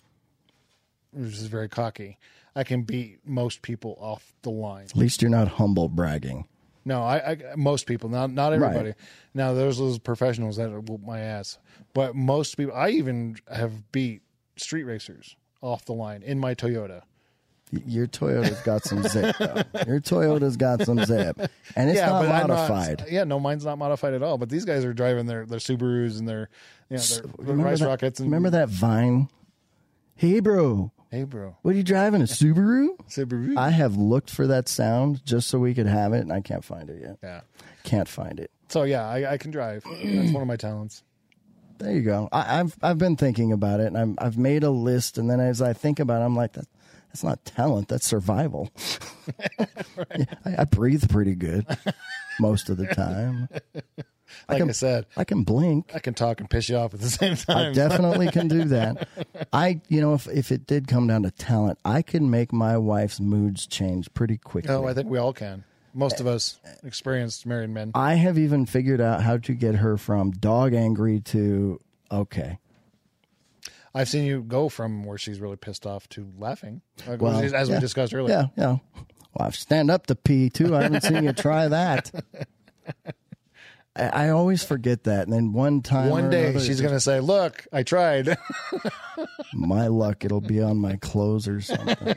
Speaker 3: This is very cocky. I can beat most people off the line.
Speaker 2: At least you're not humble bragging.
Speaker 3: No, I, I most people, not not everybody.
Speaker 2: Right.
Speaker 3: Now there's those professionals that whoop my ass, but most people. I even have beat street racers off the line in my Toyota.
Speaker 2: Your Toyota's got some zip, though. Your Toyota's got some zip, and it's
Speaker 3: yeah,
Speaker 2: not
Speaker 3: but I'm
Speaker 2: modified.
Speaker 3: Not, yeah, no, mine's not modified at all. But these guys are driving their their Subarus and their you know their, their rice
Speaker 2: that,
Speaker 3: rockets. And,
Speaker 2: remember that Vine? Hey, bro.
Speaker 3: Hey, bro.
Speaker 2: What are you driving? A Subaru?
Speaker 3: Subaru.
Speaker 2: I have looked for that sound just so we could have it, and I can't find it yet.
Speaker 3: Yeah.
Speaker 2: Can't find it.
Speaker 3: So yeah, I, I can drive. That's one of my talents.
Speaker 2: There you go. I, I've I've been thinking about it, and I'm, I've made a list, and then as I think about it, I'm like, that, that's not talent. That's survival. Yeah, I, I breathe pretty good most of the time.
Speaker 3: Like I,
Speaker 2: can,
Speaker 3: I said,
Speaker 2: I can blink.
Speaker 3: I can talk and piss you off at the same time.
Speaker 2: I definitely can do that. I, you know, if if it did come down to talent, I can make my wife's moods change pretty quickly.
Speaker 3: Oh, I think we all can. Most of us experienced married men.
Speaker 2: I have even figured out how to get her from dog angry to okay.
Speaker 3: I've seen you go from where she's really pissed off to laughing, like,
Speaker 2: Well,
Speaker 3: as
Speaker 2: yeah.
Speaker 3: we discussed earlier.
Speaker 2: Yeah, yeah. Well, I stand up to pee too. I haven't seen you try that. I, I always forget that, and then one time,
Speaker 3: One
Speaker 2: or
Speaker 3: day
Speaker 2: another,
Speaker 3: she's
Speaker 2: it
Speaker 3: going to say, "Look, I tried."
Speaker 2: just- my luck, it'll be on my clothes or something.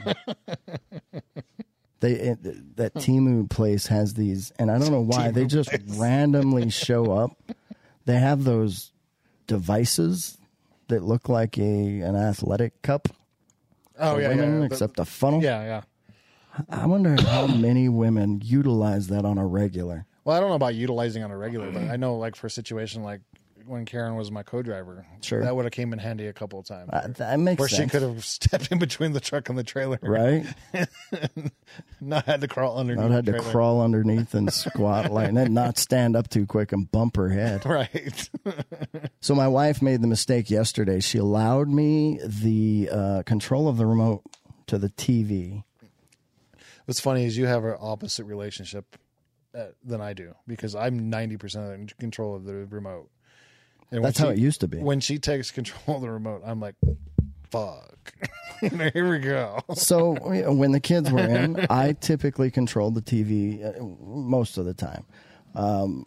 Speaker 2: They it, that Temu place has these, and I don't know why they just randomly show up. They have those devices that look like a an athletic cup.
Speaker 3: Oh
Speaker 2: for
Speaker 3: yeah,
Speaker 2: women,
Speaker 3: yeah, yeah.
Speaker 2: except a funnel.
Speaker 3: yeah, yeah.
Speaker 2: I wonder how many women utilize that on a regular.
Speaker 3: Well, I don't know about utilizing on a regular, but I know, like for a situation like when Karen was my co-driver,
Speaker 2: Sure.
Speaker 3: that would have came in handy a couple of times.
Speaker 2: Uh, that makes
Speaker 3: where
Speaker 2: sense.
Speaker 3: she could have stepped in between the truck and the trailer,
Speaker 2: Right?
Speaker 3: not had to crawl underneath.
Speaker 2: Not had
Speaker 3: the
Speaker 2: to
Speaker 3: trailer.
Speaker 2: crawl underneath and squat like, and then not stand up too quick and bump her head.
Speaker 3: Right.
Speaker 2: So my wife made the mistake yesterday. She allowed me the uh, control of the remote to the T V.
Speaker 3: What's funny is you have an opposite relationship uh, than I do, because I'm ninety percent in control of the remote. And when
Speaker 2: That's how
Speaker 3: she-
Speaker 2: it used to be.
Speaker 3: When she takes control of the remote, I'm like, fuck. Here we go.
Speaker 2: So you know, when the kids were in, I typically controlled the T V uh, most of the time. Um,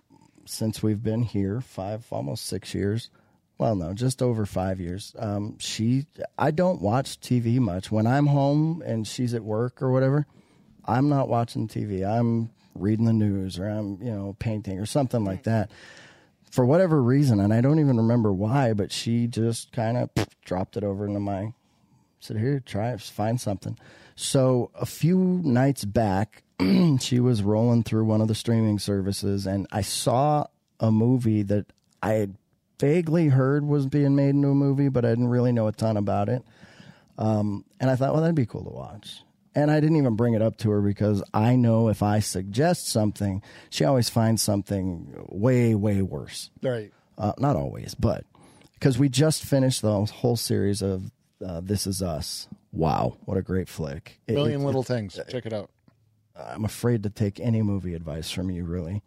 Speaker 2: since we've been here, five, almost six years. Well, no, just over five years. Um, she, I don't watch T V much. When I'm home and she's at work or whatever, I'm not watching T V. I'm reading the news or I'm, you know, painting or something like that. For whatever reason, and I don't even remember why, but she just kind of dropped it over into my, said, here, try it, find something. So a few nights back, she was rolling through one of the streaming services, and I saw a movie that I had vaguely heard was being made into a movie, but I didn't really know a ton about it. Um, and I thought, well, that'd be cool to watch. And I didn't even bring it up to her because I know if I suggest something, she always finds something way, way worse.
Speaker 3: Right.
Speaker 2: Uh, not always, but because we just finished the whole series of uh, This Is Us. Wow, what a great flick. It,
Speaker 3: Million
Speaker 2: it,
Speaker 3: Little
Speaker 2: it,
Speaker 3: Things. Check it out.
Speaker 2: I'm afraid to take any movie advice from you, really.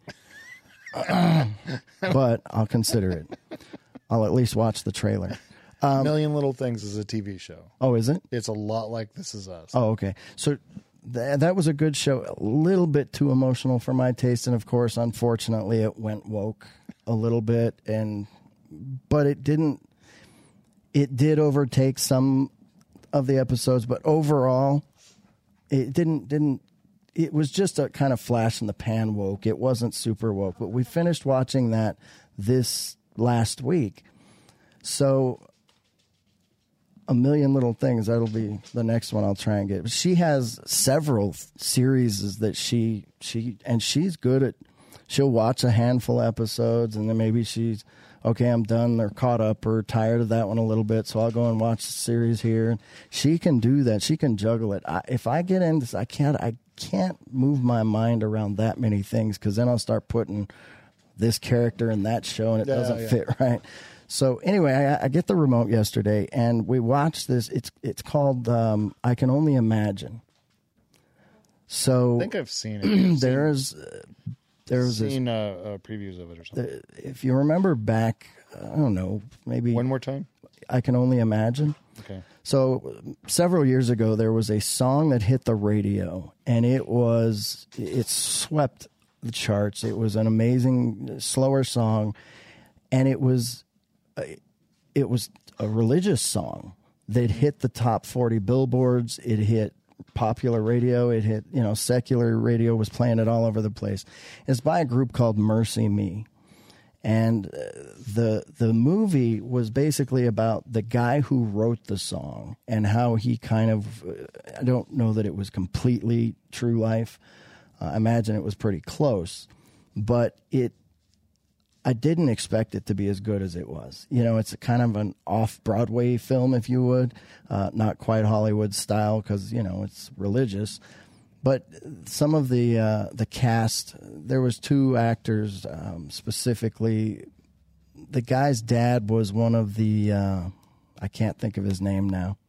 Speaker 2: But I'll consider it. I'll at least watch the trailer.
Speaker 3: Um, Million Little Things is a T V show.
Speaker 2: Oh, is it?
Speaker 3: It's a lot like This Is Us.
Speaker 2: Oh, okay. So th- that was a good show. A little bit too emotional for my taste, and of course, unfortunately, it went woke a little bit. And but it didn't. It did overtake some of the episodes, but overall, it didn't didn't. It was just a kind of flash in the pan woke. It wasn't super woke. But we finished watching that this last week. So A Million Little Things, that'll be the next one I'll try and get. But she has several series that she, she, and she's good at, she'll watch a handful of episodes and then maybe she's, okay, I'm done. They're caught up or tired of that one a little bit. So I'll go and watch the series here. She can do that. She can juggle it. I, if I get into this, I can't, I can't move my mind around that many things because then I'll start putting this character in that show and it
Speaker 3: yeah,
Speaker 2: doesn't
Speaker 3: yeah.
Speaker 2: fit right. So anyway, I, I get the remote yesterday and we watched this. It's it's called um, I Can Only Imagine. So
Speaker 3: I think I've seen it.
Speaker 2: there's uh, there's
Speaker 3: seen uh, uh, previews of it or something.
Speaker 2: this, if you remember back, I don't know, maybe
Speaker 3: One more time.
Speaker 2: I Can Only Imagine.
Speaker 3: Okay.
Speaker 2: So several years ago, there was a song that hit the radio, and it was it swept the charts. It was an amazing, slower song, and it was it was a religious song that hit the top forty billboards. It hit popular radio. It hit, you know, secular radio was playing it all over the place. It's by a group called Mercy Me. And uh, the the movie was basically about the guy who wrote the song and how he kind of, uh, I don't know that it was completely true life. Uh, I imagine it was pretty close. But it, I didn't expect it to be as good as it was. You know, it's a kind of an off-Broadway film, if you would. Uh, not quite Hollywood style because, you know, it's religious. But some of the uh, the cast, there was two actors um, specifically. The guy's dad was one of the, uh, I can't think of his name now.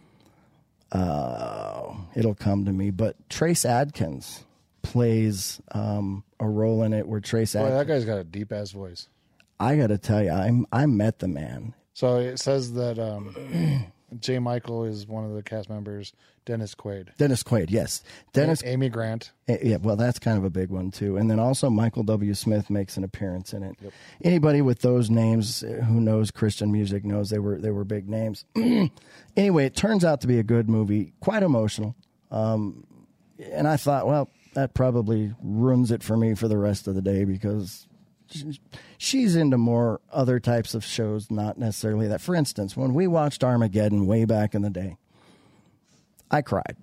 Speaker 2: Uh, it'll come to me. But Trace Adkins plays um, a role in it where Trace
Speaker 3: Boy,
Speaker 2: Adkins.
Speaker 3: that guy's got a deep ass voice.
Speaker 2: I got to tell you, I I met the man.
Speaker 3: So it says that um, J. Michael is one of the cast members. Dennis Quaid.
Speaker 2: Dennis Quaid, yes. Dennis,
Speaker 3: A- Amy Grant.
Speaker 2: yeah, well, that's kind of a big one too. And then also Michael W. Smith makes an appearance in it.
Speaker 3: Yep.
Speaker 2: Anybody with those names who knows Christian music knows they were they were big names. Anyway, it turns out to be a good movie, quite emotional. Um, and I thought, well, that probably ruins it for me for the rest of the day because she's into more other types of shows, not necessarily that. For instance, when we watched Armageddon way back in the day, I cried.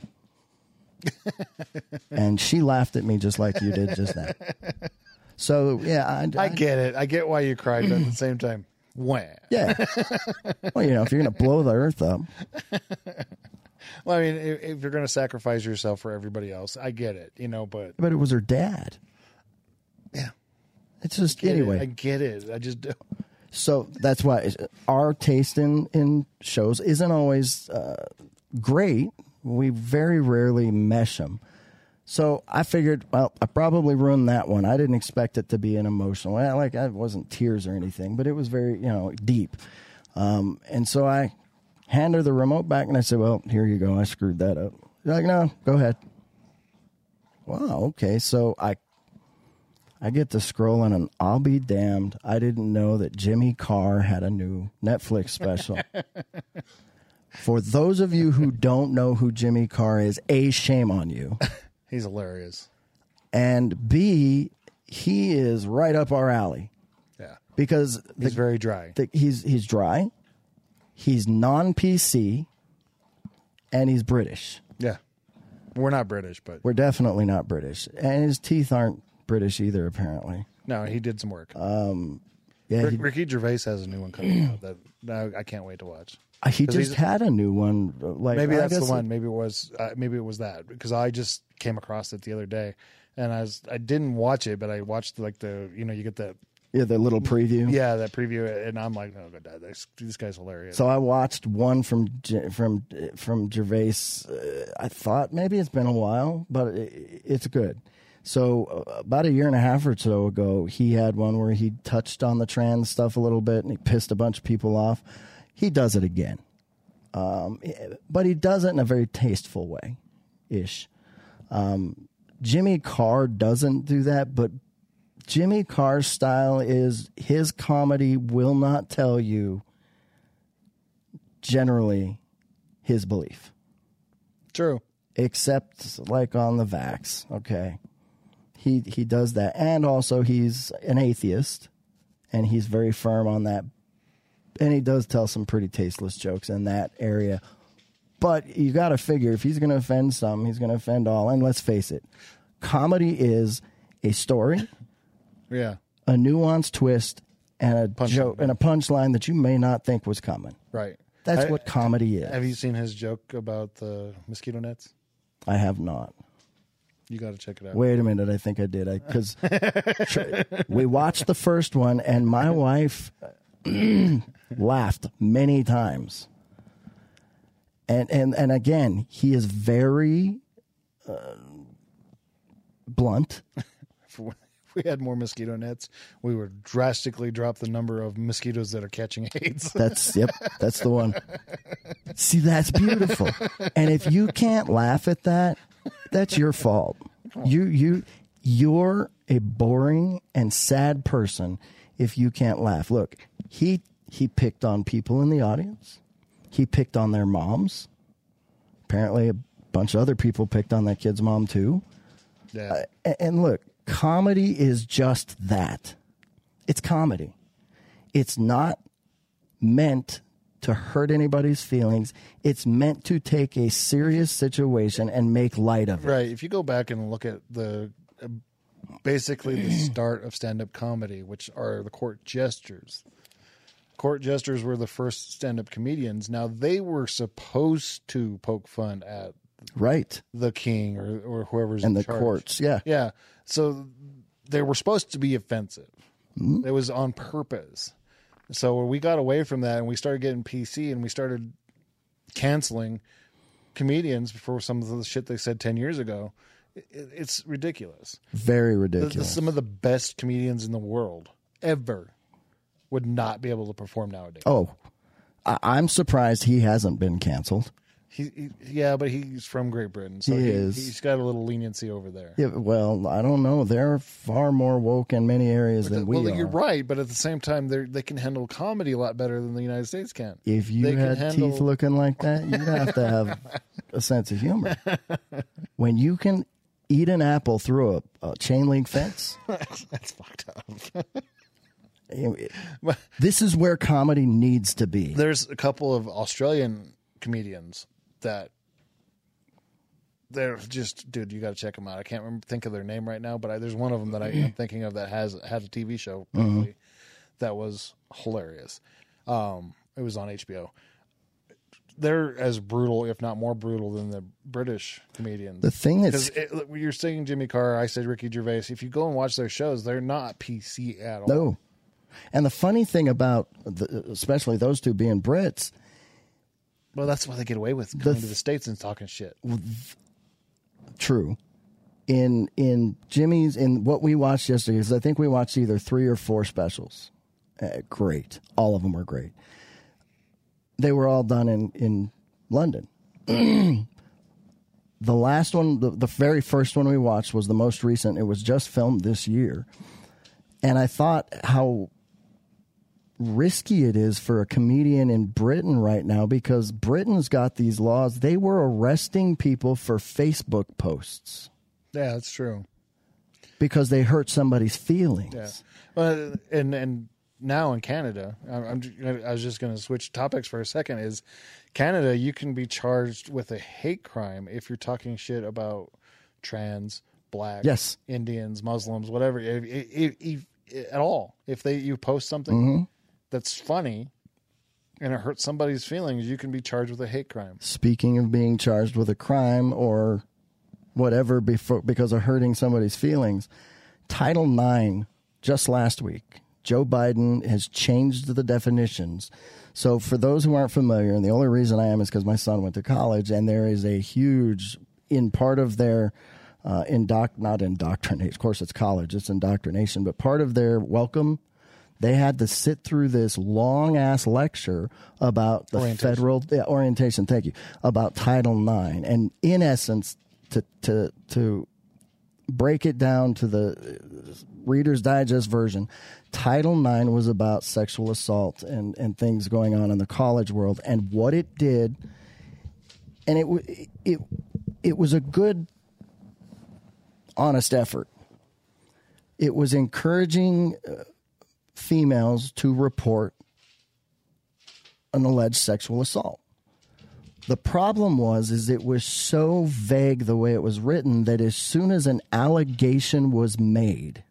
Speaker 2: And she laughed at me just like you did just now. So, yeah. I,
Speaker 3: I get it. I get why you cried, but at the same time, wah.
Speaker 2: Yeah. Well, you know, if you're going to blow the earth up.
Speaker 3: Well, I mean, if, if you're going to sacrifice yourself for everybody else, I get it, you know, but.
Speaker 2: But it was her dad.
Speaker 3: Yeah.
Speaker 2: It's just,
Speaker 3: Get
Speaker 2: anyway.
Speaker 3: it. I get it. I just do.
Speaker 2: So that's why our taste in, in shows isn't always uh, great. We very rarely mesh them. So I figured, well, I probably ruined that one. I didn't expect it to be an emotional. Well, like it wasn't tears or anything, but it was very, you know, deep. Um, and so I handed her the remote back and I said, well, here you go. I screwed that up. She's like, no, go ahead. Wow, okay. So I I get to scrolling, and I'll be damned, I didn't know that Jimmy Carr had a new Netflix special. For those of you who don't know who Jimmy Carr is, A, shame on you.
Speaker 3: He's hilarious.
Speaker 2: And B, he is right up our alley.
Speaker 3: Yeah.
Speaker 2: Because
Speaker 3: He's
Speaker 2: the,
Speaker 3: very dry.
Speaker 2: the, he's he's dry, he's non-P C, and he's British.
Speaker 3: Yeah. We're not British, but...
Speaker 2: We're definitely not British. And his teeth aren't British either, apparently.
Speaker 3: No, he did some work.
Speaker 2: Um, yeah,
Speaker 3: Rick,
Speaker 2: he,
Speaker 3: Ricky Gervais has a new one coming out that no, I can't wait to watch.
Speaker 2: he just
Speaker 3: he's-
Speaker 2: had a new one. Like
Speaker 3: Maybe
Speaker 2: I
Speaker 3: that's the
Speaker 2: guess
Speaker 3: one. Maybe it was. Uh, maybe it was that because I just came across it the other day, and I was I didn't watch it, but I watched like the you know you get that
Speaker 2: Yeah, the little preview.
Speaker 3: yeah that preview, and I'm like, oh god, this, this guy's hilarious.
Speaker 2: So I watched one from J- from from Gervais. Uh, I thought maybe it's been a while, but it, it's good. So uh, about a year and a half or so ago, he had one where he touched on the trans stuff a little bit, and he pissed a bunch of people off. He does it again, um, but he does it in a very tasteful way, ish. Um, Jimmy Carr doesn't do that, but Jimmy Carr's style is his comedy will not tell you generally his belief,
Speaker 3: True.
Speaker 2: except like on the vax. Okay, he he does that, and also he's an atheist, and he's very firm on that, and he does tell some pretty tasteless jokes in that area. But you got to figure if he's going to offend some, he's going to offend all. And let's face it, comedy is a story,
Speaker 3: Yeah.
Speaker 2: a nuanced twist, and a
Speaker 3: Punchline.
Speaker 2: joke and a punchline that you may not think was coming.
Speaker 3: Right.
Speaker 2: That's
Speaker 3: I-
Speaker 2: what comedy is.
Speaker 3: Have you seen his joke about the mosquito nets?
Speaker 2: I have not.
Speaker 3: You got to check it out.
Speaker 2: Wait a minute, I think I did. I because we watched the first one, and my wife laughed many times. And and and again, he is very uh, blunt.
Speaker 3: If we had more mosquito nets, we would drastically drop the number of mosquitoes that are catching AIDS.
Speaker 2: That's yep, that's the one. See, that's beautiful. And if you can't laugh at that, that's your fault. You you you're a boring and sad person if you can't laugh. Look, he he picked on people in the audience. He picked on their moms. Apparently a bunch of other people picked on that kid's mom too.
Speaker 3: Yeah.
Speaker 2: Uh, and look, comedy is just that. It's comedy. It's not meant to hurt anybody's feelings. It's meant to take a serious situation and make light of it.
Speaker 3: Right. If you go back and look at the uh, basically the start of stand-up comedy, which are the court jesters. Court jesters were the first stand-up comedians. Now, they were supposed to poke fun at
Speaker 2: Right.
Speaker 3: the king or, or whoever's
Speaker 2: And
Speaker 3: in
Speaker 2: the
Speaker 3: charge.
Speaker 2: courts, yeah.
Speaker 3: Yeah. So they were supposed to be offensive.
Speaker 2: Mm-hmm.
Speaker 3: It was on purpose. So we got away from that and we started getting P C and we started canceling comedians for some of the shit they said ten years ago. It, it's ridiculous.
Speaker 2: Very
Speaker 3: The-
Speaker 2: ridiculous.
Speaker 3: the- some of the best comedians in the world ever would not be able to perform nowadays.
Speaker 2: Oh, I- I'm surprised he hasn't been canceled.
Speaker 3: He, he, yeah, but he's from Great Britain, so
Speaker 2: He
Speaker 3: he
Speaker 2: is.
Speaker 3: he's got a little leniency over there.
Speaker 2: Yeah, well, I don't know. They're far more woke in many areas than we
Speaker 3: well,
Speaker 2: are.
Speaker 3: you're right, but at the same time, they they can handle comedy a lot better than the United States can.
Speaker 2: If you
Speaker 3: They can
Speaker 2: had
Speaker 3: handle-
Speaker 2: teeth looking like that, you'd have to have a sense of humor. When you can eat an apple through a, a chain link fence,
Speaker 3: That's fucked up.
Speaker 2: it- this is where comedy needs to be.
Speaker 3: There's a couple of Australian comedians that they're just, dude, you got to check them out. I can't remember, think of their name right now, but I, there's one of them that I, I'm thinking of that has had a T V show probably, that was hilarious. Um, it was on H B O. They're as brutal, if not more brutal, than the British comedians.
Speaker 2: The thing that's
Speaker 3: Because you're saying Jimmy Carr, I said Ricky Gervais. If you go and watch their shows, they're not P C at all.
Speaker 2: no. And the funny thing about, the, especially those two being Brits,
Speaker 3: Well, that's why they get away with coming
Speaker 2: th-
Speaker 3: to the States and talking shit.
Speaker 2: true. In in Jimmy's in what we watched yesterday, because I think we watched either three or four specials. Uh, great, all of them were great. They were all done in in London. the last one, the, the very first one we watched was the most recent. It was just filmed this year. And I thought how risky it is for a comedian in Britain right now, because Britain's got these laws. They were arresting people for Facebook posts.
Speaker 3: Yeah, that's true.
Speaker 2: Because they hurt somebody's feelings.
Speaker 3: Yeah. Well, and and now in Canada, I'm, I'm I was just going to switch topics for a second. Is Canada, you can be charged with a hate crime if you're talking shit about trans, black,
Speaker 2: yes.
Speaker 3: Indians, Muslims, whatever, if, if, if, at all. If they you post something mm-hmm. that's funny and it hurts somebody's feelings, you can be charged with a hate crime.
Speaker 2: Speaking of being charged with a crime or whatever before, because of hurting somebody's feelings, Title nine, just last week, Joe Biden has changed the definitions. So for those who aren't familiar, and the only reason I am is because my son went to college, and there is a huge, in part of their uh, indoc, not indoctrination, of course it's college, it's indoctrination, but part of their welcome, they had to sit through this long-ass lecture about the
Speaker 3: orientation.
Speaker 2: federal yeah, orientation, thank you, about Title nine. And in essence, to to to break it down to the Reader's Digest version, Title nine was about sexual assault and, and things going on in the college world. And what it did, and it it it was a good, honest effort. It was encouraging uh, females to report an alleged sexual assault. The problem was is it was so vague the way it was written that as soon as an allegation was made,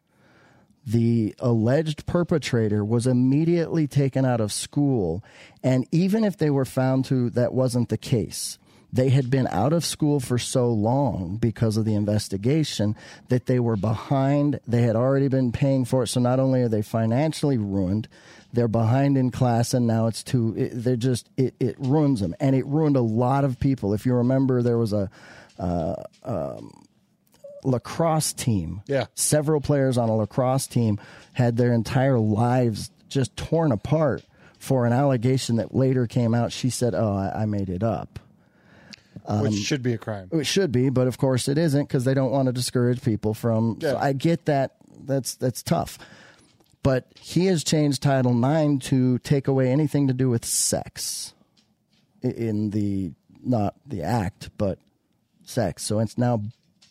Speaker 2: the alleged perpetrator was immediately taken out of school. And even if they were found to, that wasn't the case. They had been out of school for so long because of the investigation that they were behind. They had already been paying for it. So not only are they financially ruined, they're behind in class, and now it's too, it, they're just, it, it ruins them. And it ruined a lot of people. If you remember, there was a uh, um, lacrosse team.
Speaker 3: Yeah.
Speaker 2: Several players on a lacrosse team had their entire lives just torn apart for an allegation that later came out. She said, oh, I, I made it up.
Speaker 3: Um, Which should be a crime.
Speaker 2: It should be, but of course it isn't, because they don't want to discourage people from. Yeah. So I get that. That's that's tough. But he has changed Title nine to take away anything to do with sex in the, not the act, but sex. So it's now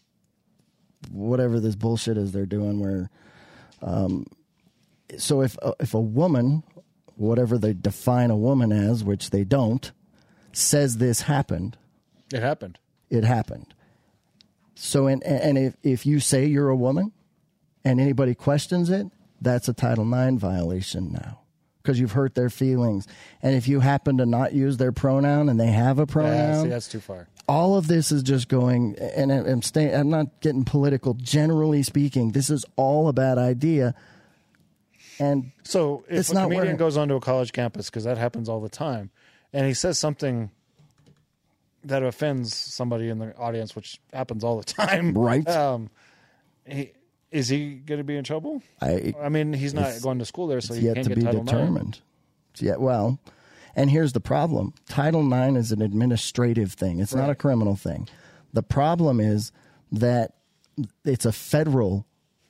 Speaker 2: whatever this bullshit is they're doing where, um, so if, if a woman, whatever they define a woman as, which they don't, says this happened.
Speaker 3: It happened.
Speaker 2: It happened. So, and, and if, if you say you're a woman and anybody questions it, that's a Title nine violation now, because you've hurt their feelings. And if you happen to not use their pronoun and they have a pronoun,
Speaker 3: yeah, see, that's too far.
Speaker 2: All of this is just going, and I'm staying, I'm not getting political. Generally speaking, this is all a bad idea. And
Speaker 3: so if
Speaker 2: it's
Speaker 3: a
Speaker 2: not
Speaker 3: comedian
Speaker 2: working.
Speaker 3: goes onto a college campus, because that happens all the time, and he says something that offends somebody in the audience, which happens all the time,
Speaker 2: right?
Speaker 3: Um, he, is he going to be in trouble?
Speaker 2: I,
Speaker 3: I mean, he's not going to school there, so he
Speaker 2: yet
Speaker 3: can't
Speaker 2: to
Speaker 3: get
Speaker 2: be
Speaker 3: Title
Speaker 2: determined. Yeah, well, and here's the problem: Title nine is an administrative thing; it's
Speaker 3: right.
Speaker 2: not a criminal thing. The problem is that it's a federal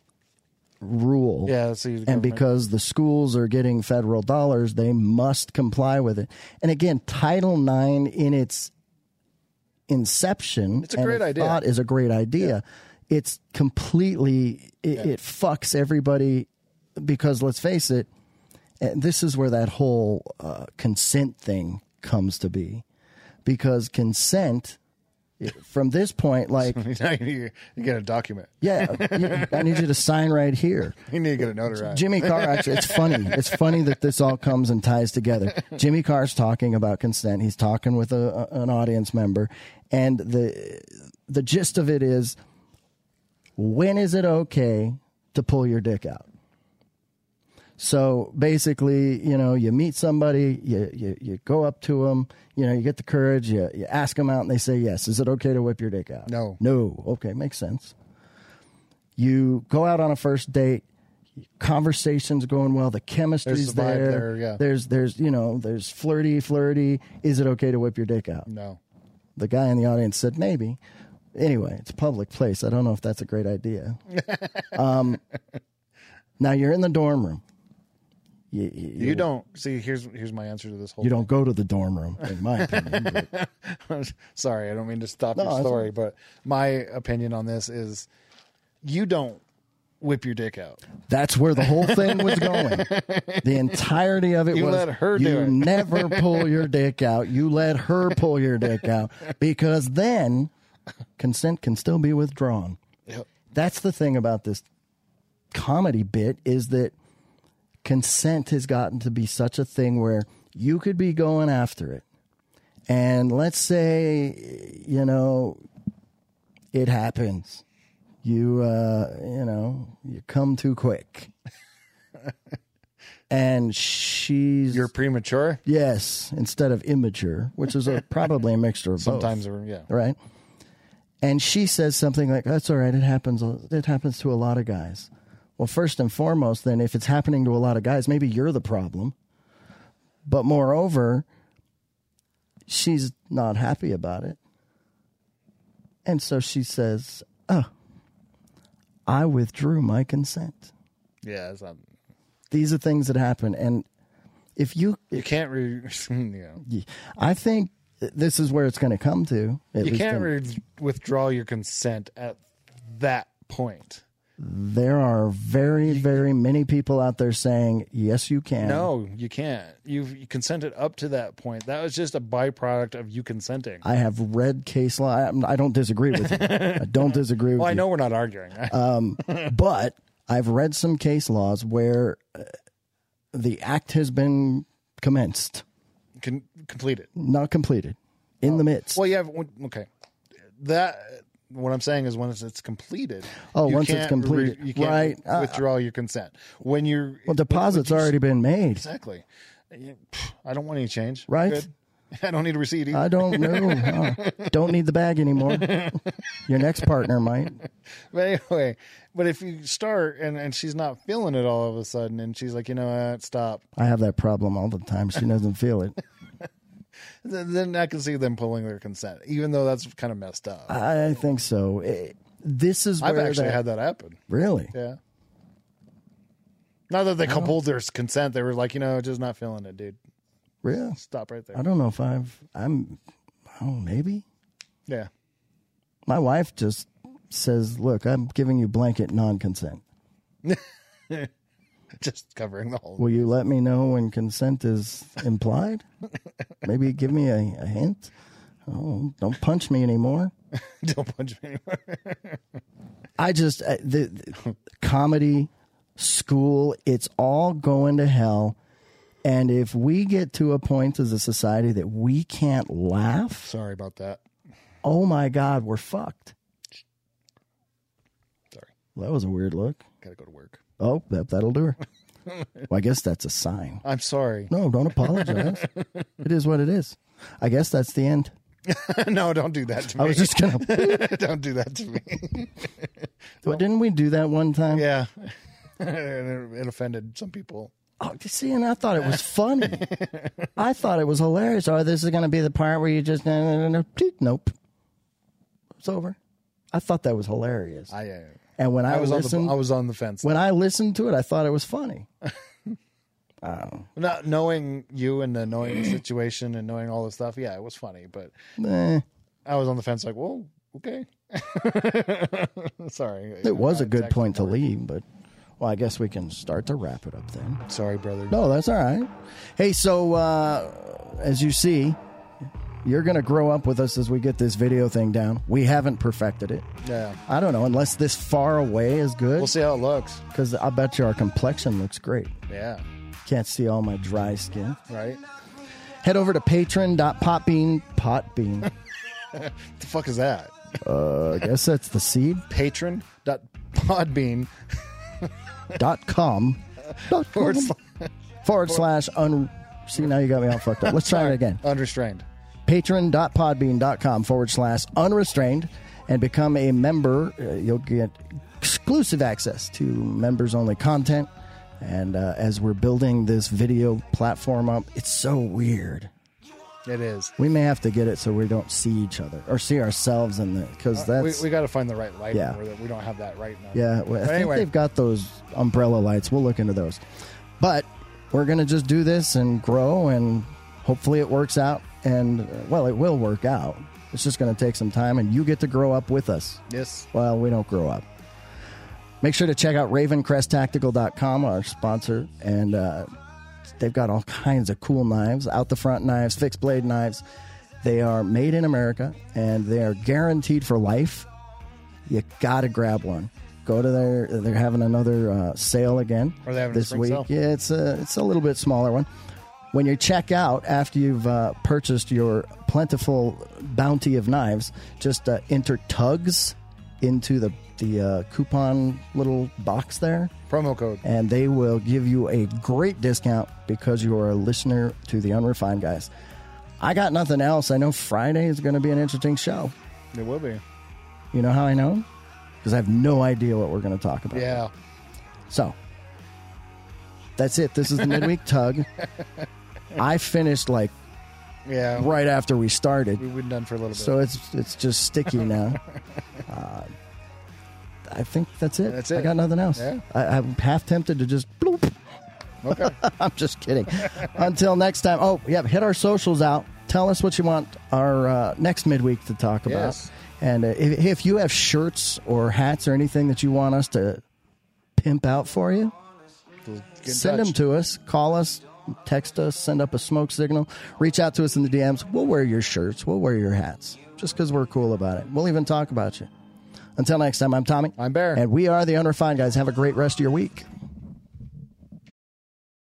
Speaker 2: rule.
Speaker 3: Yeah, see,
Speaker 2: and because the schools are getting federal dollars, they must comply with it. And again, Title nine in its inception,
Speaker 3: it's a great idea.
Speaker 2: Thought is a great idea. Yeah. It's completely, it,
Speaker 3: yeah.
Speaker 2: it fucks everybody, because let's face it, and this is where that whole uh, consent thing comes to be. Because consent, from this point, like...
Speaker 3: you get a document.
Speaker 2: Yeah, you, I need you to sign right here.
Speaker 3: You need to get a notarized.
Speaker 2: Jimmy Carr, actually, it's funny. It's funny that this all comes and ties together. Jimmy Carr's talking about consent. He's talking with a, a, an audience member. And the the gist of it is, when is it okay to pull your dick out? So basically, you know, you meet somebody, you, you, you go up to them, you know, you get the courage, you, you ask them out, and they say yes. Is it okay to whip your dick out?
Speaker 3: No.
Speaker 2: No. Okay, makes sense. You go out on a first date, conversation's going well, the chemistry's
Speaker 3: There's the vibe
Speaker 2: there.
Speaker 3: there, yeah.
Speaker 2: There's, there's, you know, there's flirty, flirty. Is it okay to whip your dick out?
Speaker 3: No.
Speaker 2: The guy in the audience said maybe. Anyway, it's a public place. I don't know if that's a great idea. um, now you're in the dorm room. You, you,
Speaker 3: you don't see. Here's here's my answer to this whole.
Speaker 2: You
Speaker 3: thing.
Speaker 2: don't go to the dorm room, in my opinion. But.
Speaker 3: Sorry, I don't mean to stop
Speaker 2: No,
Speaker 3: your story, but my opinion on this is, you don't whip your dick out.
Speaker 2: That's where the whole thing was going. The entirety of it
Speaker 3: You
Speaker 2: was
Speaker 3: let her do
Speaker 2: you
Speaker 3: it.
Speaker 2: never pull your dick out. You let her pull your dick out, because then consent can still be withdrawn.
Speaker 3: Yep.
Speaker 2: That's the thing about this comedy bit, is that consent has gotten to be such a thing where you could be going after it. And let's say, you know, it happens. You, uh, you know, you come too quick. And she's...
Speaker 3: You're premature?
Speaker 2: Yes, instead of immature, which is a, probably a mixture of
Speaker 3: Sometimes,
Speaker 2: both.
Speaker 3: or yeah.
Speaker 2: Right? And she says something like, that's all right, it happens, it happens to a lot of guys. Well, first and foremost, then, if it's happening to a lot of guys, maybe you're the problem. But moreover, she's not happy about it. And so she says, oh, I withdrew my consent.
Speaker 3: Yeah, it's not...
Speaker 2: These are things that happen. And if you...
Speaker 3: You can't re... yeah.
Speaker 2: I think this is where it's going to come to. at
Speaker 3: You
Speaker 2: least
Speaker 3: can't
Speaker 2: in-
Speaker 3: re- withdraw your consent at that point.
Speaker 2: There are very, very many people out there saying, yes, you can.
Speaker 3: No, you can't. You've you consented up to that point. That was just a byproduct of you consenting.
Speaker 2: I have read case law. I, I don't disagree with you. I don't disagree with
Speaker 3: Well, I
Speaker 2: you.
Speaker 3: know we're not arguing.
Speaker 2: Um, but I've read some case laws where uh, the act has been commenced,
Speaker 3: Con- completed.
Speaker 2: not completed, in the midst.
Speaker 3: Well, yeah. Okay. That... What I'm saying is, when it's, it's completed,
Speaker 2: Oh,
Speaker 3: you
Speaker 2: once it's
Speaker 3: can't
Speaker 2: completed.
Speaker 3: re- you can't
Speaker 2: Right. Uh,
Speaker 3: withdraw your consent. When you're
Speaker 2: well, deposit's
Speaker 3: when you-
Speaker 2: already been made.
Speaker 3: exactly. I don't want any change.
Speaker 2: Right.
Speaker 3: Good. I don't need a receipt either.
Speaker 2: I don't know. Oh, don't need the bag anymore. Your next partner might.
Speaker 3: But anyway, but if you start and, and she's not feeling it all of a sudden, and she's like, you know what, stop,
Speaker 2: I have that problem all the time. She doesn't feel it.
Speaker 3: then, then I can see them pulling their consent, even though that's kind of messed up.
Speaker 2: I think so. It, this is where
Speaker 3: I've actually
Speaker 2: that,
Speaker 3: had that happen.
Speaker 2: Really?
Speaker 3: Yeah. Not that they pulled their consent, they were like, you know, just not feeling it, dude.
Speaker 2: Really?
Speaker 3: Stop right there.
Speaker 2: I don't know if I've, I'm, oh, maybe.
Speaker 3: Yeah.
Speaker 2: My wife just says, look, I'm giving you blanket non-consent.
Speaker 3: Just covering the whole.
Speaker 2: Will you let me know when consent is implied? Maybe give me a, a hint. Oh, don't punch me anymore.
Speaker 3: Don't punch me anymore.
Speaker 2: I just, uh, the, the comedy, school, it's all going to hell. And if we get to a point as a society that we can't laugh,
Speaker 3: Sorry about that.
Speaker 2: oh my God, we're fucked.
Speaker 3: Sorry.
Speaker 2: Well, that was a weird look.
Speaker 3: Gotta go to work.
Speaker 2: Oh, that, that'll do her. Well, I guess that's a sign.
Speaker 3: I'm sorry.
Speaker 2: No, don't apologize. It is what it is. I guess that's the end.
Speaker 3: No, don't do that to me.
Speaker 2: I was just going to.
Speaker 3: Don't do that to me.
Speaker 2: Well, didn't we do that one time?
Speaker 3: Yeah. And it, it offended some people.
Speaker 2: Oh, you see, and I thought it was funny. I thought it was hilarious. Oh, this is going to be the part where you just. Nope. It's over. I thought that was hilarious.
Speaker 3: I, uh,
Speaker 2: And when I,
Speaker 3: I was
Speaker 2: listened,
Speaker 3: on the I was on the fence.
Speaker 2: when I listened to it, I thought it was funny. Oh,
Speaker 3: Not knowing you and the knowing the situation and knowing all this stuff, yeah, it was funny. But
Speaker 2: eh.
Speaker 3: I was on the fence, like, whoa, okay. Sorry,
Speaker 2: It was a
Speaker 3: Not
Speaker 2: good
Speaker 3: exactly
Speaker 2: point to
Speaker 3: word.
Speaker 2: leave, but well, I guess we can start to wrap it up then.
Speaker 3: Sorry, brother.
Speaker 2: No, that's all right. Hey, so uh, as you see, you're going to grow up with us as we get this video thing down. We haven't perfected it.
Speaker 3: Yeah,
Speaker 2: I don't know, unless this far away is good,
Speaker 3: we'll see how it looks.
Speaker 2: because I bet you our complexion looks great.
Speaker 3: Yeah,
Speaker 2: Can't see all my dry skin.
Speaker 3: right.
Speaker 2: Head over to patron.potbean, potbean.
Speaker 3: The fuck is that?
Speaker 2: Uh, I guess that's the seed.
Speaker 3: Patron dot podbean
Speaker 2: Dot com. Dot
Speaker 3: forward
Speaker 2: com.
Speaker 3: slash
Speaker 2: Forward slash un. See, now you got me all fucked up. Let's try it again.
Speaker 3: unrestrained.
Speaker 2: Patron.podbean.com forward slash unrestrained and become a member. Uh, you'll get exclusive access to members only content. And uh, as we're building this video platform up, it's so weird.
Speaker 3: It is.
Speaker 2: We may have to get it so we don't see each other or see ourselves in the because
Speaker 3: Uh,
Speaker 2: that's
Speaker 3: we, we got to find the right lighting.
Speaker 2: Yeah.
Speaker 3: Where we don't have that right now.
Speaker 2: yeah. Well, I
Speaker 3: But
Speaker 2: think
Speaker 3: anyway.
Speaker 2: they've got those umbrella lights. We'll look into those. But we're gonna just do this and grow, and hopefully it works out. And uh, well, it will work out. It's just gonna take some time, and you get to grow up with us.
Speaker 3: Yes.
Speaker 2: Well, we don't grow up. Make sure to check out raven crest tactical dot com, our sponsor, and uh, they've got all kinds of cool knives, out the front knives, fixed blade knives. They are made in America, and they are guaranteed for life. You got to grab one. Go to their, they're having another uh, sale again
Speaker 3: Are they having a
Speaker 2: this
Speaker 3: spring
Speaker 2: week.
Speaker 3: sale?
Speaker 2: Yeah, it's a, it's a little bit smaller one. When you check out, after you've uh, purchased your plentiful bounty of knives, just uh, enter tugs into the, the uh, coupon little box there,
Speaker 3: Promo code.
Speaker 2: and they will give you a great discount because you are a listener to the Unrefined Guys. I got nothing else. I know Friday is going to be an interesting show.
Speaker 3: It will be.
Speaker 2: You know how I know? Because I have no idea what we're going to talk about.
Speaker 3: Yeah.
Speaker 2: So, that's it. This is the midweek tug. I finished like
Speaker 3: Yeah.
Speaker 2: right after we started.
Speaker 3: We've been done for a little bit.
Speaker 2: So it's it's just sticky now. uh, I think that's it.
Speaker 3: That's
Speaker 2: I
Speaker 3: it.
Speaker 2: got nothing else.
Speaker 3: Yeah.
Speaker 2: I, I'm half tempted to just bloop.
Speaker 3: Okay.
Speaker 2: I'm just kidding. Until next time. Oh, yeah. Hit our socials out. Tell us what you want our uh, next midweek to talk about.
Speaker 3: Yes.
Speaker 2: And uh, if, if you have shirts or hats or anything that you want us to pimp out for you,
Speaker 3: We'll get in
Speaker 2: send
Speaker 3: touch.
Speaker 2: them to us. Call us. Text us. Send up a smoke signal. Reach out to us in the D Ms. We'll wear your shirts. We'll wear your hats. Just because we're cool about it. We'll even talk about you. Until next time, I'm Tommy.
Speaker 3: I'm Bear.
Speaker 2: And we are the Unrefined Guys. Have a great rest of your week.